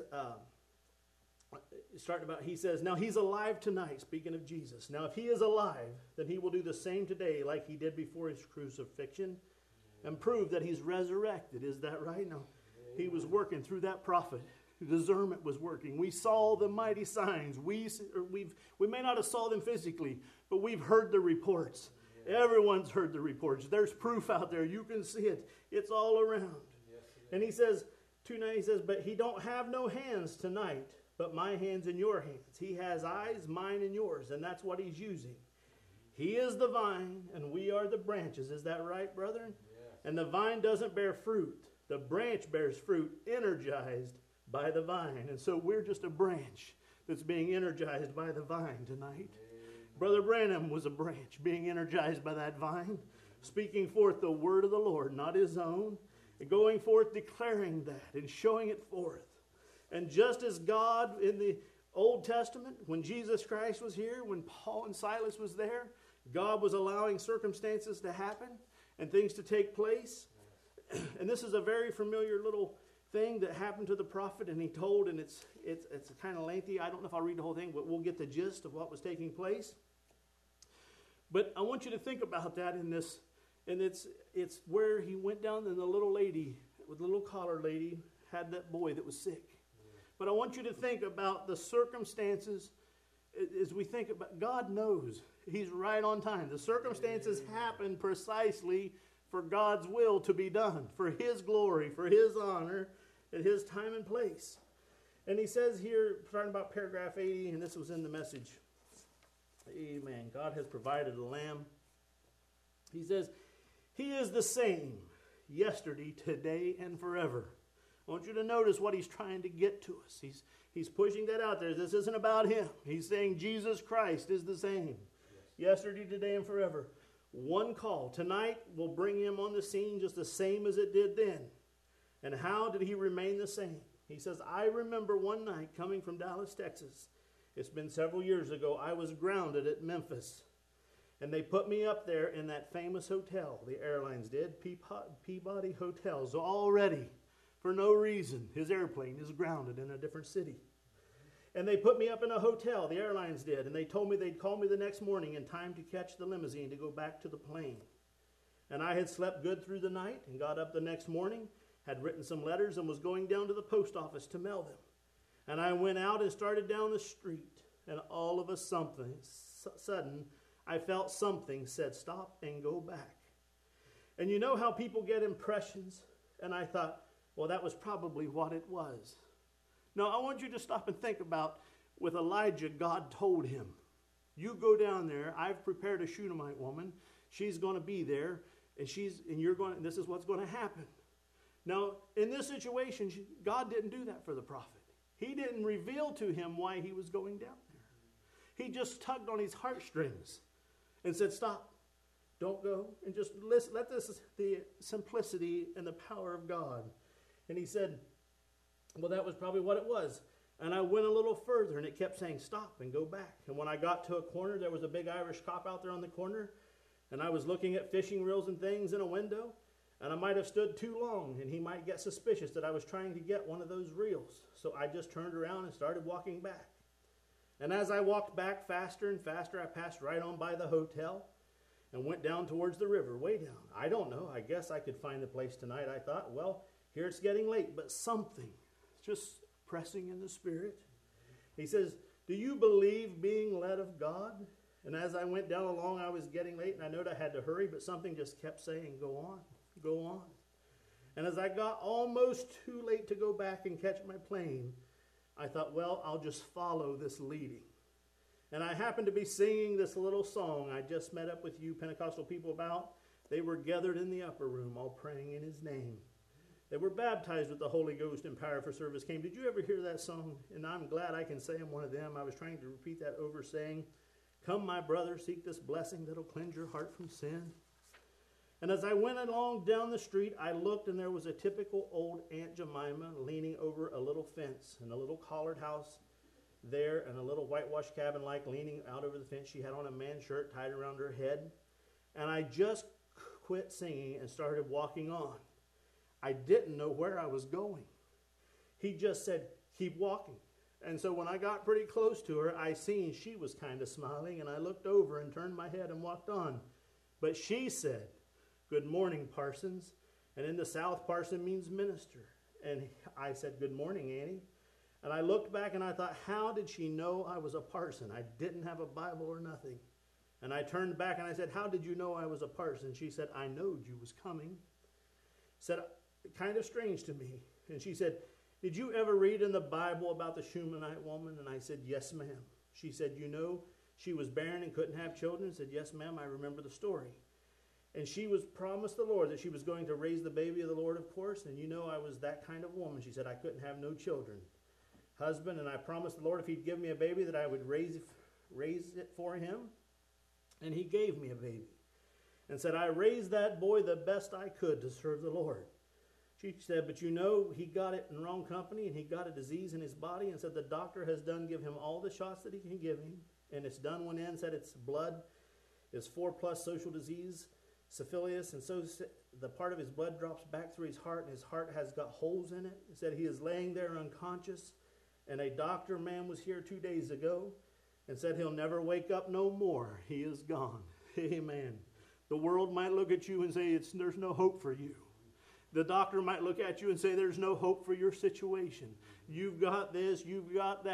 he says, now he's alive tonight, speaking of Jesus. Now if he is alive, then he will do the same today like he did before his crucifixion and prove that he's resurrected. Is that right? No. He was working through that prophet. Discernment was working. We saw the mighty signs. We may not have saw them physically, but we've heard the reports. Everyone's heard the reports. There's proof out there. You can see it. It's all around. And he says, 2:9, he says, but he don't have no hands tonight, but my hands in your hands. He has eyes, mine and yours, and that's what he's using. He is the vine, and we are the branches. Is that right, brethren? And the vine doesn't bear fruit. The branch bears fruit, energized by the vine. And so we're just a branch that's being energized by the vine tonight. Brother Branham was a branch being energized by that vine, speaking forth the word of the Lord, not his own, and going forth declaring that and showing it forth. And just as God in the Old Testament, when Jesus Christ was here, when Paul and Silas was there, God was allowing circumstances to happen and things to take place. And this is a very familiar little thing that happened to the prophet, and he told, and it's kind of lengthy. I don't know if I'll read the whole thing, but we'll get the gist of what was taking place. But I want you to think about that in this, and it's where he went down, and the little lady, with the little collar lady, had that boy that was sick. But I want you to think about the circumstances as we think about, God knows. He's right on time. The circumstances happen precisely for God's will to be done, for His glory, for His honor, at His time and place. And he says here, talking about paragraph 80, and this was in the Message. Amen. God has provided a lamb. He says, He is the same yesterday, today, and forever. I want you to notice what he's trying to get to us. He's pushing that out there. This isn't about him. He's saying Jesus Christ is the same. Yesterday, today, and forever. One call. Tonight will bring him on the scene just the same as it did then. And how did he remain the same? He says, I remember one night coming from Dallas, Texas. It's been several years ago. I was grounded at Memphis. And they put me up there in that famous hotel. The airlines did. Peabody Hotels. Already, for no reason, his airplane is grounded in a different city. And they put me up in a hotel. The airlines did. And they told me they'd call me the next morning in time to catch the limousine to go back to the plane. And I had slept good through the night and got up the next morning, had written some letters, and was going down to the post office to mail them. And I went out and started down the street. And all of a sudden, I felt something said, stop and go back. And you know how people get impressions? And I thought, well, that was probably what it was. Now, I want you to stop and think about, with Elijah, God told him, you go down there. I've prepared a Shunammite woman. She's going to be there, and this is what's going to happen. Now, in this situation, God didn't do that for the prophet. He didn't reveal to him why he was going down there. He just tugged on his heartstrings and said, stop, don't go, and just listen. Let this the simplicity and the power of God. And he said, well, that was probably what it was. And I went a little further, and it kept saying, stop and go back. And when I got to a corner, there was a big Irish cop out there on the corner, and I was looking at fishing reels and things in a window, and I might have stood too long, and he might get suspicious that I was trying to get one of those reels. So I just turned around and started walking back. And as I walked back faster and faster, I passed right on by the hotel and went down towards the river, way down. I don't know. I guess I could find the place tonight. I thought, well, here it's getting late, but something just pressing in the Spirit. He says, do you believe being led of God? And as I went down along, I was getting late, and I knew I had to hurry, but something just kept saying, go on, go on. And as I got almost too late to go back and catch my plane, I thought, well, I'll just follow this leading. And I happened to be singing this little song I just met up with you Pentecostal people about. They were gathered in the upper room, all praying in his name. They were baptized with the Holy Ghost and power for service came. Did you ever hear that song? And I'm glad I can say I'm one of them. I was trying to repeat that over, saying, come, my brother, seek this blessing that'll cleanse your heart from sin. And as I went along down the street, I looked, and there was a typical old Aunt Jemima leaning over a little fence and a little collared house there and a little whitewashed cabin leaning out over the fence. She had on a man's shirt tied around her head. And I just quit singing and started walking on. I didn't know where I was going. He just said, keep walking. And so when I got pretty close to her, I seen she was kind of smiling, and I looked over and turned my head and walked on. But she said, good morning, Parsons. And in the South, parson means minister. And I said, good morning, Annie. And I looked back and I thought, how did she know I was a parson? I didn't have a Bible or nothing. And I turned back and I said, how did you know I was a parson? She said, I knowed you was coming. Said, kind of strange to me. And she said, did you ever read in the Bible about the Shunammite woman? And I said, yes, ma'am. She said, you know, she was barren and couldn't have children. I said, yes, ma'am, I remember the story. And she was promised the Lord that she was going to raise the baby of the Lord, of course. And you know I was that kind of woman. She said, I couldn't have no children. Husband, and I promised the Lord if he'd give me a baby that I would raise it for him. And he gave me a baby. And said, I raised that boy the best I could to serve the Lord. She said, but you know, he got it in wrong company, and he got a disease in his body, and said the doctor has give him all the shots that he can give him. And it's done one end, said it's blood is 4+ social disease, syphilis, and so the part of his blood drops back through his heart, and his heart has got holes in it. He said he is laying there unconscious, and a doctor man was here 2 days ago and said he'll never wake up no more. He is gone. Amen. The world might look at you and say there's no hope for you. The doctor might look at you and say there's no hope for your situation. You've got this, you've got that.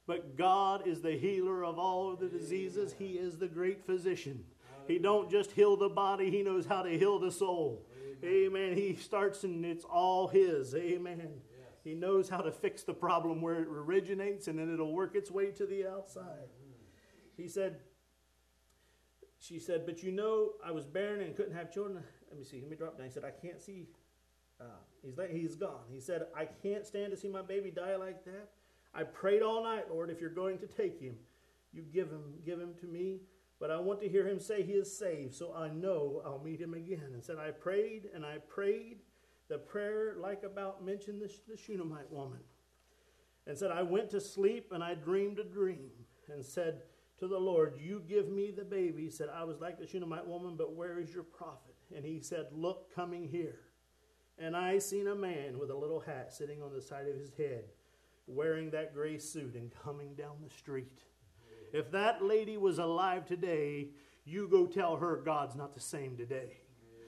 But God is the healer of all of the diseases. He is the great physician. He don't just heal the body. He knows how to heal the soul. Amen. He starts and it's all His. Amen. He knows how to fix the problem where it originates, and then it'll work its way to the outside. She said, but you know, I was barren and couldn't have children. Let me drop down. He said, I can't see. He's gone. He said, I can't stand to see my baby die like that. I prayed all night, Lord, if you're going to take him, you give him to me. But I want to hear him say he is saved, so I know I'll meet him again. And said, I prayed and I prayed. The prayer, like about mentioned the Shunammite woman. And said, I went to sleep and I dreamed a dream. And said to the Lord, you give me the baby. He said, I was like the Shunammite woman, but where is your prophet? And he said, look, coming here. And I seen a man with a little hat sitting on the side of his head, wearing that gray suit and coming down the street. If that lady was alive today, you go tell her God's not the same today.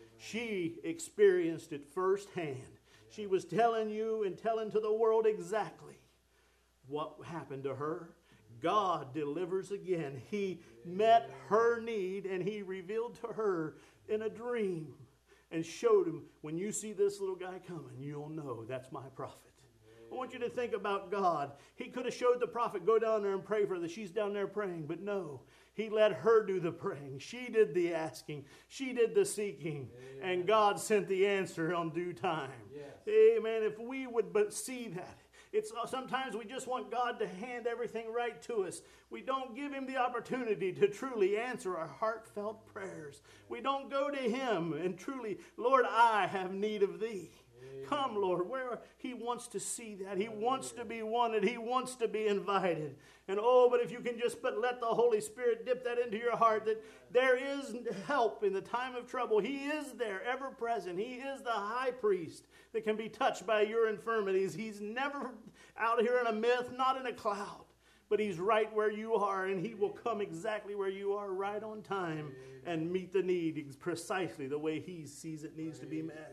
She experienced it firsthand. She was telling you and telling to the world exactly what happened to her. God delivers again. He met her need and he revealed to her in a dream and showed him, when you see this little guy coming, you'll know that's my prophet. I want you to think about God. He could have showed the prophet, go down there and pray for her, that she's down there praying. But no, he let her do the praying. She did the asking. She did the seeking. Amen. And God sent the answer on due time. Yes. Amen. If we would but see that. Sometimes we just want God to hand everything right to us. We don't give him the opportunity to truly answer our heartfelt prayers. We don't go to him and truly, Lord, I have need of thee. Come, Lord, where he wants to see that. He wants to be wanted. He wants to be invited. And but if you can just let the Holy Spirit dip that into your heart, that there is help in the time of trouble. He is there, ever present. He is the high priest that can be touched by your infirmities. He's never out here in a myth, not in a cloud. But he's right where you are, and he will come exactly where you are right on time and meet the need precisely the way he sees it needs to be met.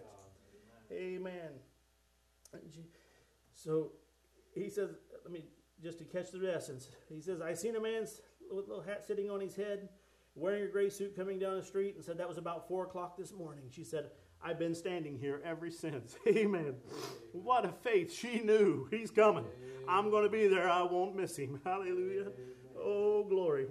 Amen. So he says, just to catch the essence, he says, I seen a man with a little hat sitting on his head, wearing a gray suit coming down the street, and said that was about 4 o'clock this morning. She said, I've been standing here ever since. Amen. What a faith. She knew he's coming. I'm going to be there. I won't miss him. Hallelujah. Oh, glory.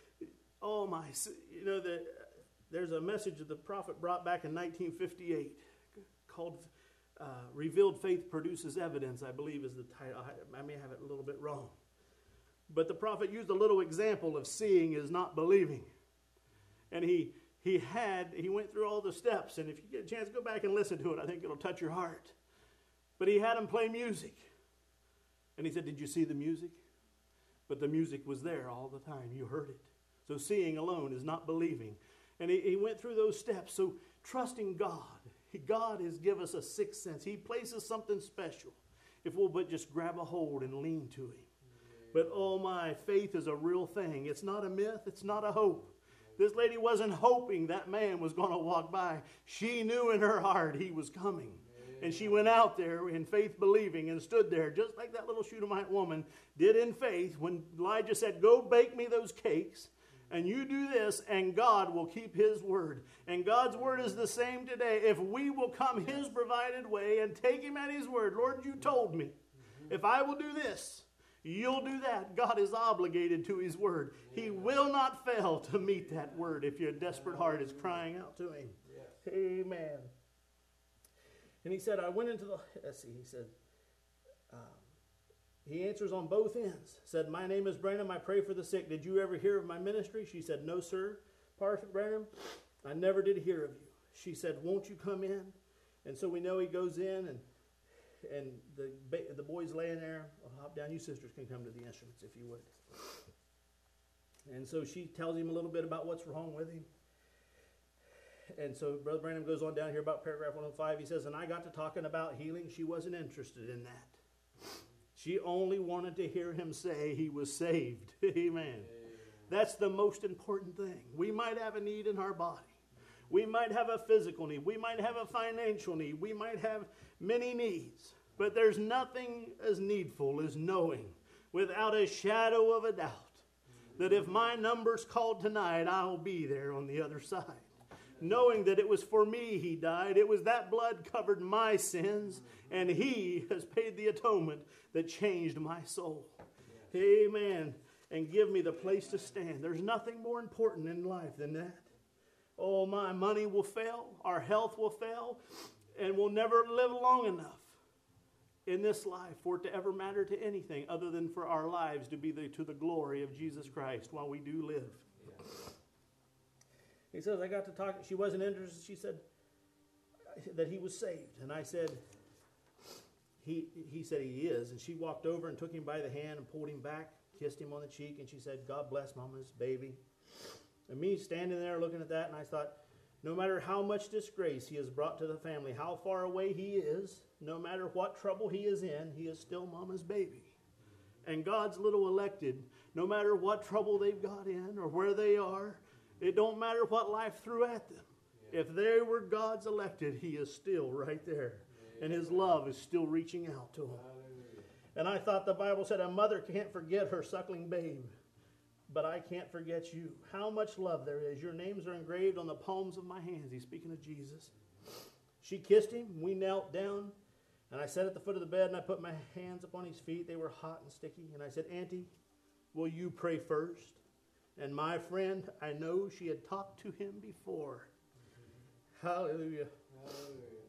There's a message that the prophet brought back in 1958. Called Revealed Faith Produces Evidence, I believe is the title. I may have it a little bit wrong. But the prophet used a little example of seeing is not believing. And he went through all the steps. And if you get a chance, go back and listen to it. I think it'll touch your heart. But he had him play music. And he said, did you see the music? But the music was there all the time. You heard it. So seeing alone is not believing. And he went through those steps. So trusting God. God has given us a sixth sense. He places something special if we'll but just grab a hold and lean to him. But faith is a real thing. It's not a myth. It's not a hope. This lady wasn't hoping that man was going to walk by. She knew in her heart he was coming. And she went out there in faith believing and stood there just like that little Shunammite woman did in faith when Elijah said, go bake me those cakes. And you do this, and God will keep his word. And God's word is the same today. If we will come his provided way and take him at his word, Lord, you told me, if I will do this, you'll do that. God is obligated to his word. He will not fail to meet that word if your desperate heart is crying out to him. Amen. And he said, I went into he answers on both ends. Said, my name is Branham. I pray for the sick. Did you ever hear of my ministry? She said, no, sir. Pastor Branham, I never did hear of you. She said, won't you come in? And so we know he goes in, and the boy's laying there. I'll hop down. You sisters can come to the instruments if you would. And so she tells him a little bit about what's wrong with him. And so Brother Branham goes on down here about paragraph 105. He says, and I got to talking about healing. She wasn't interested in that. She only wanted to hear him say he was saved. Amen. That's the most important thing. We might have a need in our body. We might have a physical need. We might have a financial need. We might have many needs. But there's nothing as needful as knowing without a shadow of a doubt that if my number's called tonight, I'll be there on the other side. Knowing that it was for me He died. It was that blood covered my sins, and He has paid the atonement that changed my soul. Amen. And give me the place to stand. There's nothing more important in life than that. Oh, my money will fail, our health will fail, and we'll never live long enough in this life for it to ever matter to anything other than for our lives to be to the glory of Jesus Christ while we do live. He says, I got to talk. She wasn't interested. She said that he was saved. And I said, he said he is. And she walked over and took him by the hand and pulled him back, kissed him on the cheek, and she said, God bless Mama's baby. And me standing there looking at that, and I thought, no matter how much disgrace he has brought to the family, how far away he is, no matter what trouble he is in, he is still Mama's baby. And God's little elected, no matter what trouble they've got in or where they are, it don't matter what life threw at them. If they were God's elected, He is still right there. And His love is still reaching out to them. And I thought the Bible said a mother can't forget her suckling babe. But I can't forget you. How much love there is. Your names are engraved on the palms of my hands. He's speaking of Jesus. She kissed him. We knelt down. And I sat at the foot of the bed and I put my hands upon his feet. They were hot and sticky. And I said, Auntie, will you pray first? And my friend, I know she had talked to him before. Hallelujah. Hallelujah.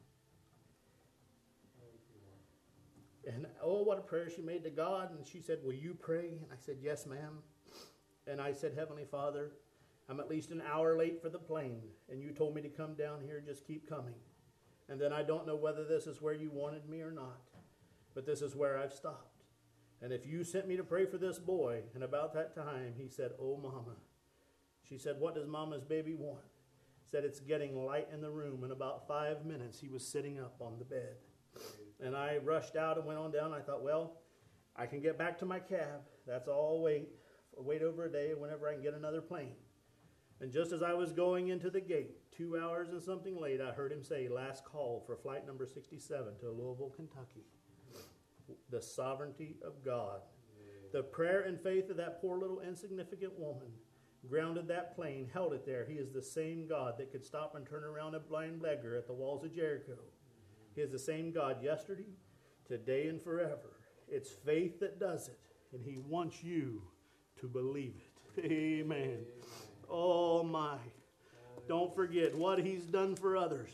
And oh, what a prayer she made to God. And she said, will you pray? And I said, yes, ma'am. And I said, Heavenly Father, I'm at least an hour late for the plane. And you told me to come down here. Just keep coming. And then I don't know whether this is where you wanted me or not. But this is where I've stopped. And if you sent me to pray for this boy, and about that time, he said, oh, Mama. She said, what does Mama's baby want? Said, it's getting light in the room. In about 5 minutes, he was sitting up on the bed. And I rushed out and went on down. I thought, well, I can get back to my cab. That's all wait over a day whenever I can get another plane. And just as I was going into the gate, 2 hours and something late, I heard him say, last call for flight number 67 to Louisville, Kentucky. The sovereignty of God. The prayer and faith of that poor little insignificant woman grounded that plane, held it there. He is the same God that could stop and turn around a blind beggar at the walls of Jericho. He is the same God yesterday, today, and forever. It's faith that does it, and He wants you to believe it. Amen. Oh my. Don't forget what He's done for others,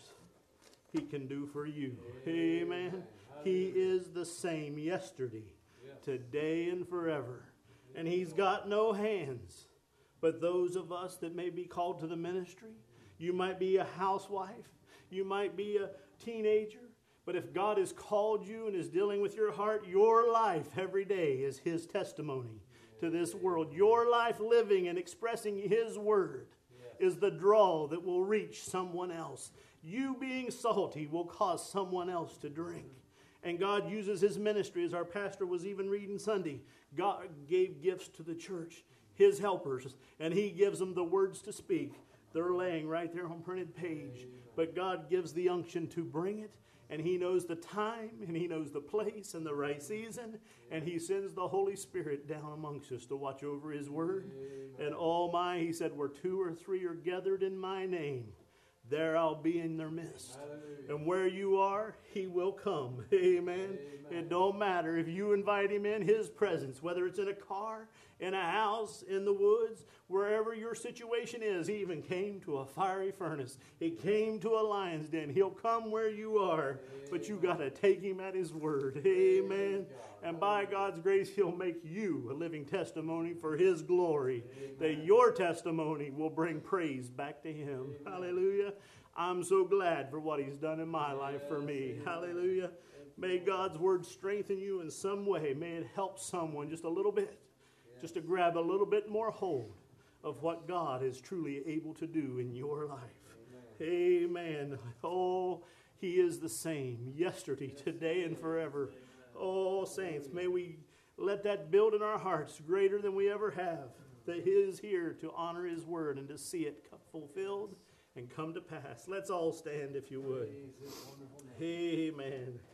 He can do for you. Amen. He is the same yesterday, today, and forever. And He's got no hands. But those of us that may be called to the ministry, you might be a housewife, you might be a teenager, but if God has called you and is dealing with your heart, your life every day is His testimony to this world. Your life living and expressing His word is the draw that will reach someone else. You being salty will cause someone else to drink. And God uses His ministry, as our pastor was even reading Sunday. God gave gifts to the church, His helpers, and He gives them the words to speak. They're laying right there on printed page. But God gives the unction to bring it, and He knows the time, and He knows the place, and the right season, and He sends the Holy Spirit down amongst us to watch over His word. And oh my, He said, where 2 or 3 are gathered in my name, there I'll be in their midst. Hallelujah. And where you are, He will come. Amen. Amen. It don't matter if you invite Him in His presence, whether it's in a car, in a house, in the woods, wherever your situation is. He even came to a fiery furnace. He came to a lion's den. He'll come where you are, Amen. But you got to take Him at His word. Amen. Amen. And by God's grace, He'll make you a living testimony for His glory. Amen. That your testimony will bring praise back to Him. Amen. Hallelujah. I'm so glad for what He's done in my life for me. Hallelujah. May God's word strengthen you in some way. May it help someone just a little bit. Just to grab a little bit more hold of what God is truly able to do in your life. Amen. Amen. Oh, He is the same yesterday, today, and forever. Oh, saints, may we let that build in our hearts greater than we ever have. That He is here to honor His word and to see it fulfilled and come to pass. Let's all stand if you would. Amen.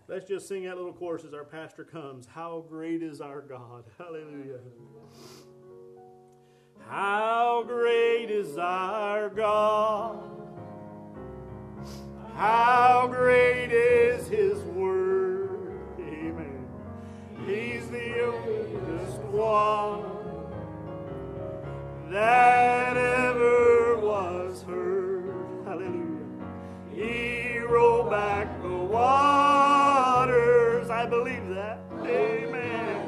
Let's just sing that little chorus as our pastor comes. How great is our God. Hallelujah. How great is our God. How great is His word. Amen. He's the oldest one that ever was heard. Hallelujah. He rolled back the waters. I believe that. Amen.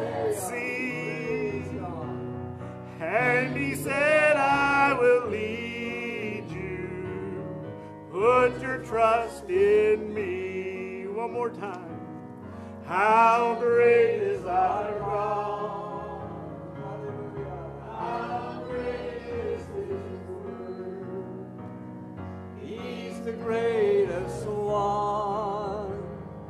See. And He said, I will lead you. Put your trust in me. One more time. How great is our God. How great is His word. He's the greatest one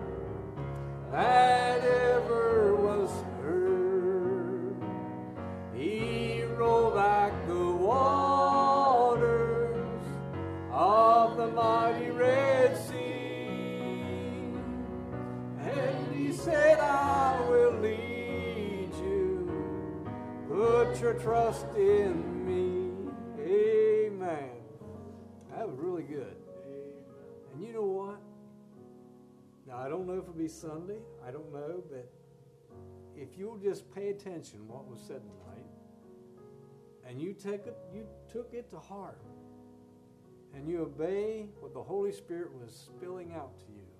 that ever was heard. He rolled back the waters of the mighty Red Sea, and He said, I will lead you. Put your trust in me. Amen. That was really good. And you know what? Now, I don't know if it'll be Sunday. I don't know, but if you'll just pay attention to what was said tonight, and you took it to heart, and you obey what the Holy Spirit was spilling out to you,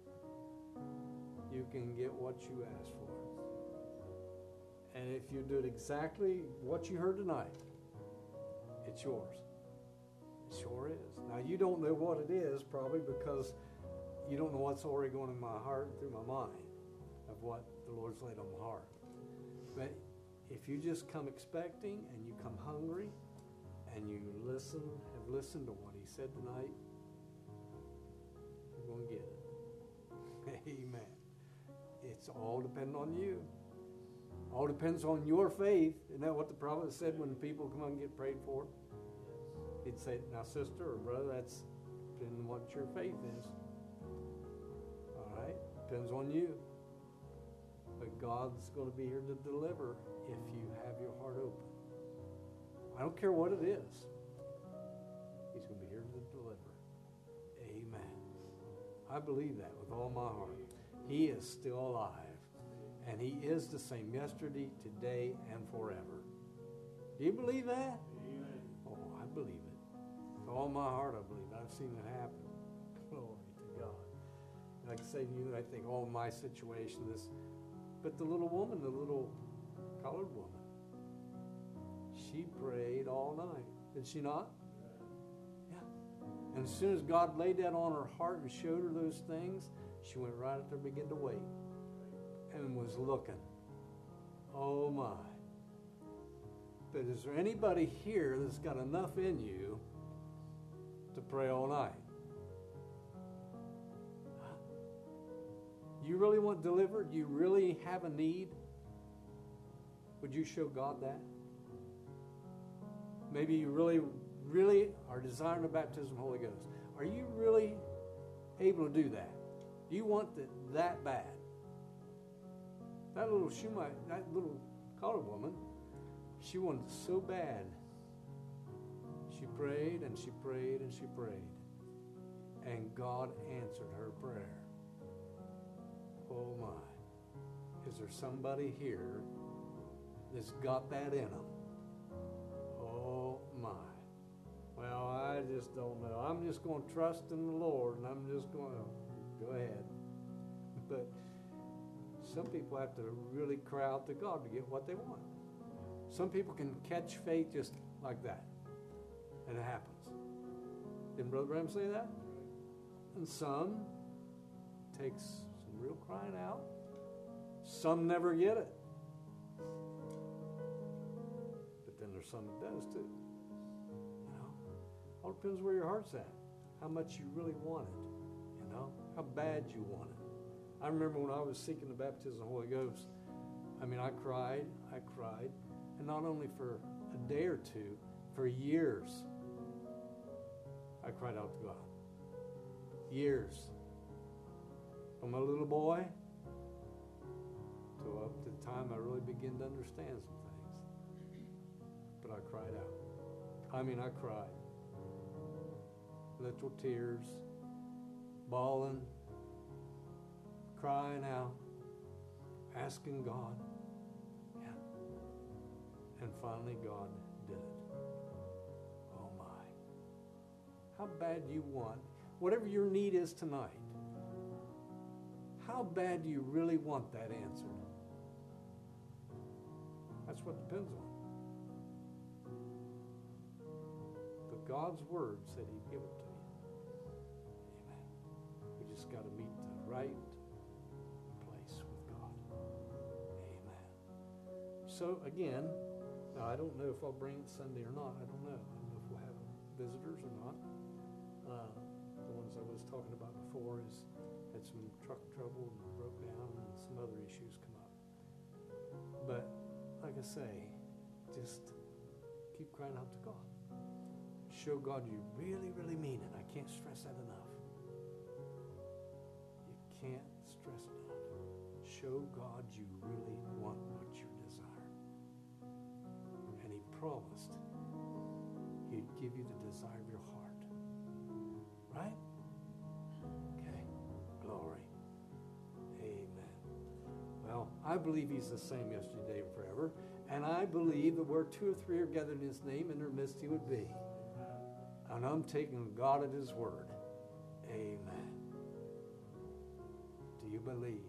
you can get what you asked for. And if you did exactly what you heard tonight, it's yours. It sure is. Now, you don't know what it is, probably because you don't know what's already going in my heart and through my mind of what the Lord's laid on my heart. But if you just come expecting and you come hungry and you have listened to what He said tonight, you're going to get it. Amen. It's all dependent on you. All depends on your faith. Isn't that what the prophet said when people come and get prayed for? He'd say, now sister or brother, that's depending on what your faith is. All right? Depends on you. But God's going to be here to deliver if you have your heart open. I don't care what it is. He's going to be here to deliver. Amen. I believe that with all my heart. He is still alive. And He is the same yesterday, today, and forever. Do you believe that? Amen. Oh, I believe it. With all my heart, I believe it. I've seen it happen. Glory to God. Like I say to you, I think, oh, my situation, this. But the little woman, the little colored woman, she prayed all night. Did she not? Yeah. And as soon as God laid that on her heart and showed her those things, she went right up there and began to wait. And was looking. Oh my. But is there anybody here that's got enough in you to pray all night? You really want delivered? You really have a need? Would you show God that? Maybe you really are desiring the baptism of the Holy Ghost. Are you really able to do that? Do you want that bad? That little colored woman, she wanted it so bad. She prayed and she prayed and she prayed. And God answered her prayer. Oh my. Is there somebody here that's got that in them? Oh my. Well, I just don't know. I'm just going to trust in the Lord and I'm just going to go ahead. But some people have to really cry out to God to get what they want. Some people can catch faith just like that. And it happens. Didn't Brother Bram say that? And some takes some real crying out. Some never get it. But then there's some that does too. You know? All depends where your heart's at. How much you really want it. You know? How bad you want it. I remember when I was seeking the baptism of the Holy Ghost, I cried, and not only for a day or two, for years, I cried out to God. Years. From a little boy to up to the time I really began to understand some things. But I cried out. I mean, I cried. Little tears, bawling, crying out, asking God. Yeah. And finally God did it. Oh my. How bad do you want, whatever your need is tonight, how bad do you really want that answered? That's what depends on. But God's word said he'd give it to you. Amen. We just got to meet the right place with God. Amen. So again, now I don't know if I'll bring it Sunday or not. I don't know. I don't know if we'll have visitors or not. The ones I was talking about before had some truck trouble and broke down and some other issues come up. But like I say, just keep crying out to God. Show God you really, really mean it. I can't stress that enough. You can't stress it enough. Show God you really want what you desire. And he promised he'd give you the desire of your heart. Right? Okay. Glory. Amen. Well, I believe he's the same yesterday and forever. And I believe that where 2 or 3 are gathered in his name, in their midst he would be. And I'm taking God at his word. Amen. Do you believe?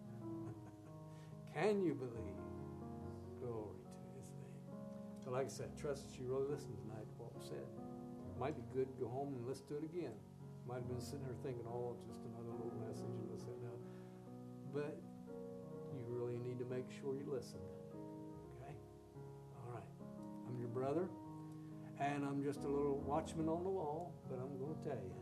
Can you believe? Glory to his name. But like I said, trust that you really listened tonight to what was said. Might be good to go home and listen to it again. Might have been sitting there thinking, oh, just another little message and this and that. But you really need to make sure you listened. Okay? All right. I'm your brother. And I'm just a little watchman on the wall, but I'm going to tell you.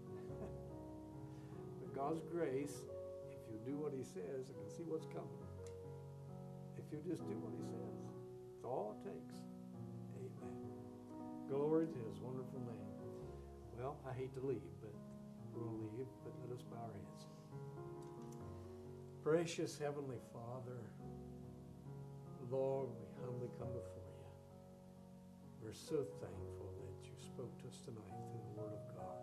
With God's grace, if you do what he says, I can see what's coming. If you just do what he says, it's all it takes. Amen. Glory to his wonderful name. Well, I hate to leave, but we'll leave, but let us bow our heads. Gracious Heavenly Father, Lord, we humbly come before you. We're so thankful that you spoke to us tonight through the Word of God.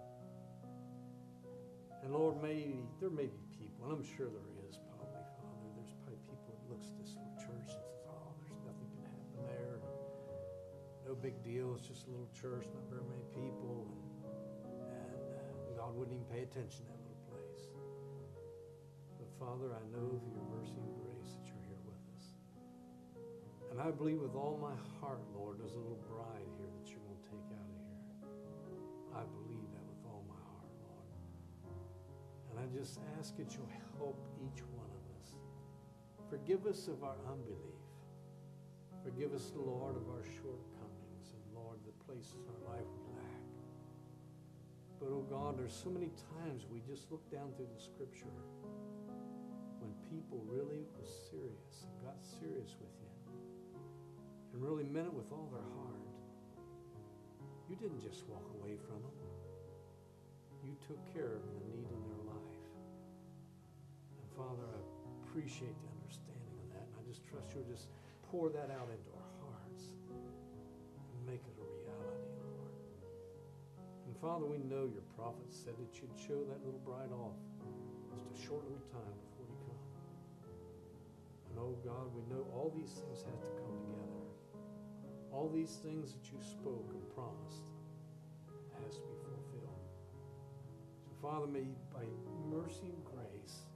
And Lord, there may be people, and I'm sure there is probably, Father, there's probably people that looks at this little church and says, oh, there's nothing can happen there. No big deal, it's just a little church, not very many people. And God wouldn't even pay attention to that little place. But Father, I know of your mercy and grace that you're here with us. And I believe with all my heart, Lord, there's a little bride here that you're going to take out of here. I believe that with all my heart, Lord. And I just ask that you'll help each one of us. Forgive us of our unbelief. Forgive us, Lord, of our shortcomings. And Lord, the places in our life we lack. But, oh God, there's so many times we just look down through the scripture when people really was serious and got serious with you. And really meant it with all their heart. You didn't just walk away from them. You took care of the need in their life. And Father, I appreciate the understanding of that. And I just trust you'll just pour that out into our hearts and make it a reality, Lord. And Father, we know your prophet said that you'd show that little bride off just a short little time before you come. And oh God, we know all these things have to come together. All these things that you spoke and promised has to be fulfilled. So Father, may by mercy and grace,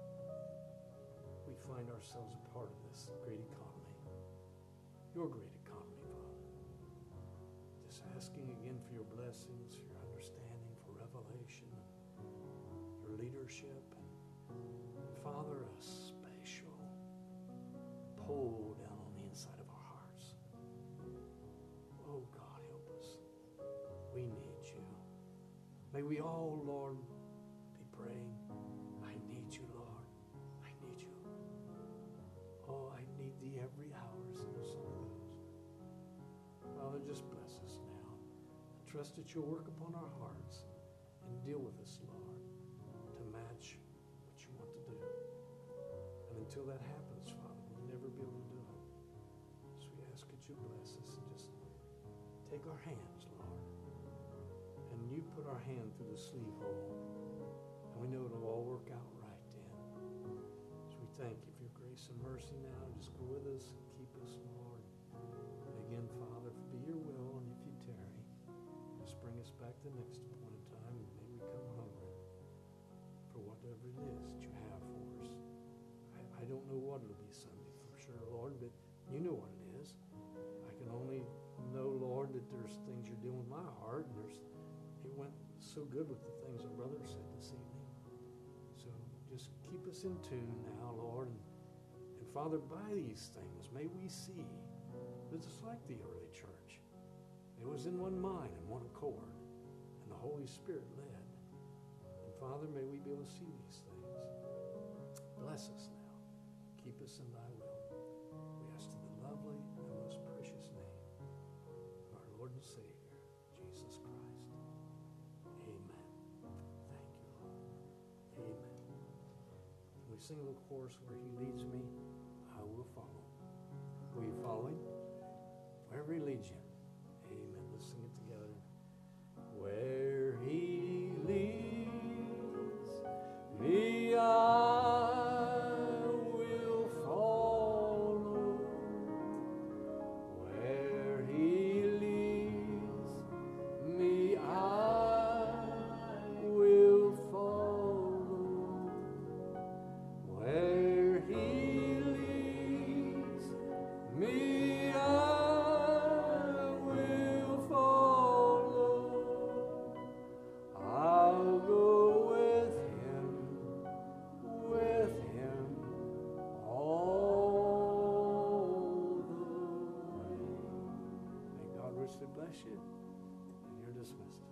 we find ourselves a part of this great economy. Your great economy, Father. Just asking again for your blessings, for your understanding, for revelation, your leadership. And Father, a special pull down on the inside of our hearts. Oh God, help us. We need you. May we all, Lord, be praying, I need you, Lord. I need you. Oh, I need thee every hour, as the song goes. Father, just bless us now. I trust that you'll work upon our hearts and deal with us, Lord, to match what you want until that happens, Father, we'll never be able to do it. So we ask that you bless us and just take our hands, Lord. And you put our hand through the sleeve hole. And we know it'll all work out right then. So we thank you for your grace and mercy now. Just go with us and keep us, Lord. And again, Father, if it be your will, and if you tarry, just bring us back the next point in time, and may we come hungry for whatever it is that you have for us. I don't know what it'll be Sunday for sure, Lord, but you know what it is. I can only know, Lord, that there's things you're doing with my heart, and it went so good with the things our brother said this evening. So just keep us in tune now, Lord, and Father, by these things, may we see that it's like the early church. It was in one mind and one accord, and the Holy Spirit led. And Father, may we be able to see these things. Bless us now. Keep us in thy will. We ask in the lovely and most precious name of our Lord and Savior, Jesus Christ. Amen. Thank you, Lord. Amen. We sing a little chorus, where he leads me, I will follow. Will you follow him? Wherever he leads you. Amen. Let's sing it together. Where he leads me, I will follow. Where he leads me, I will follow. Where he leads me, I will follow. I'll go with him all the way. May God richly bless you, and you're dismissed.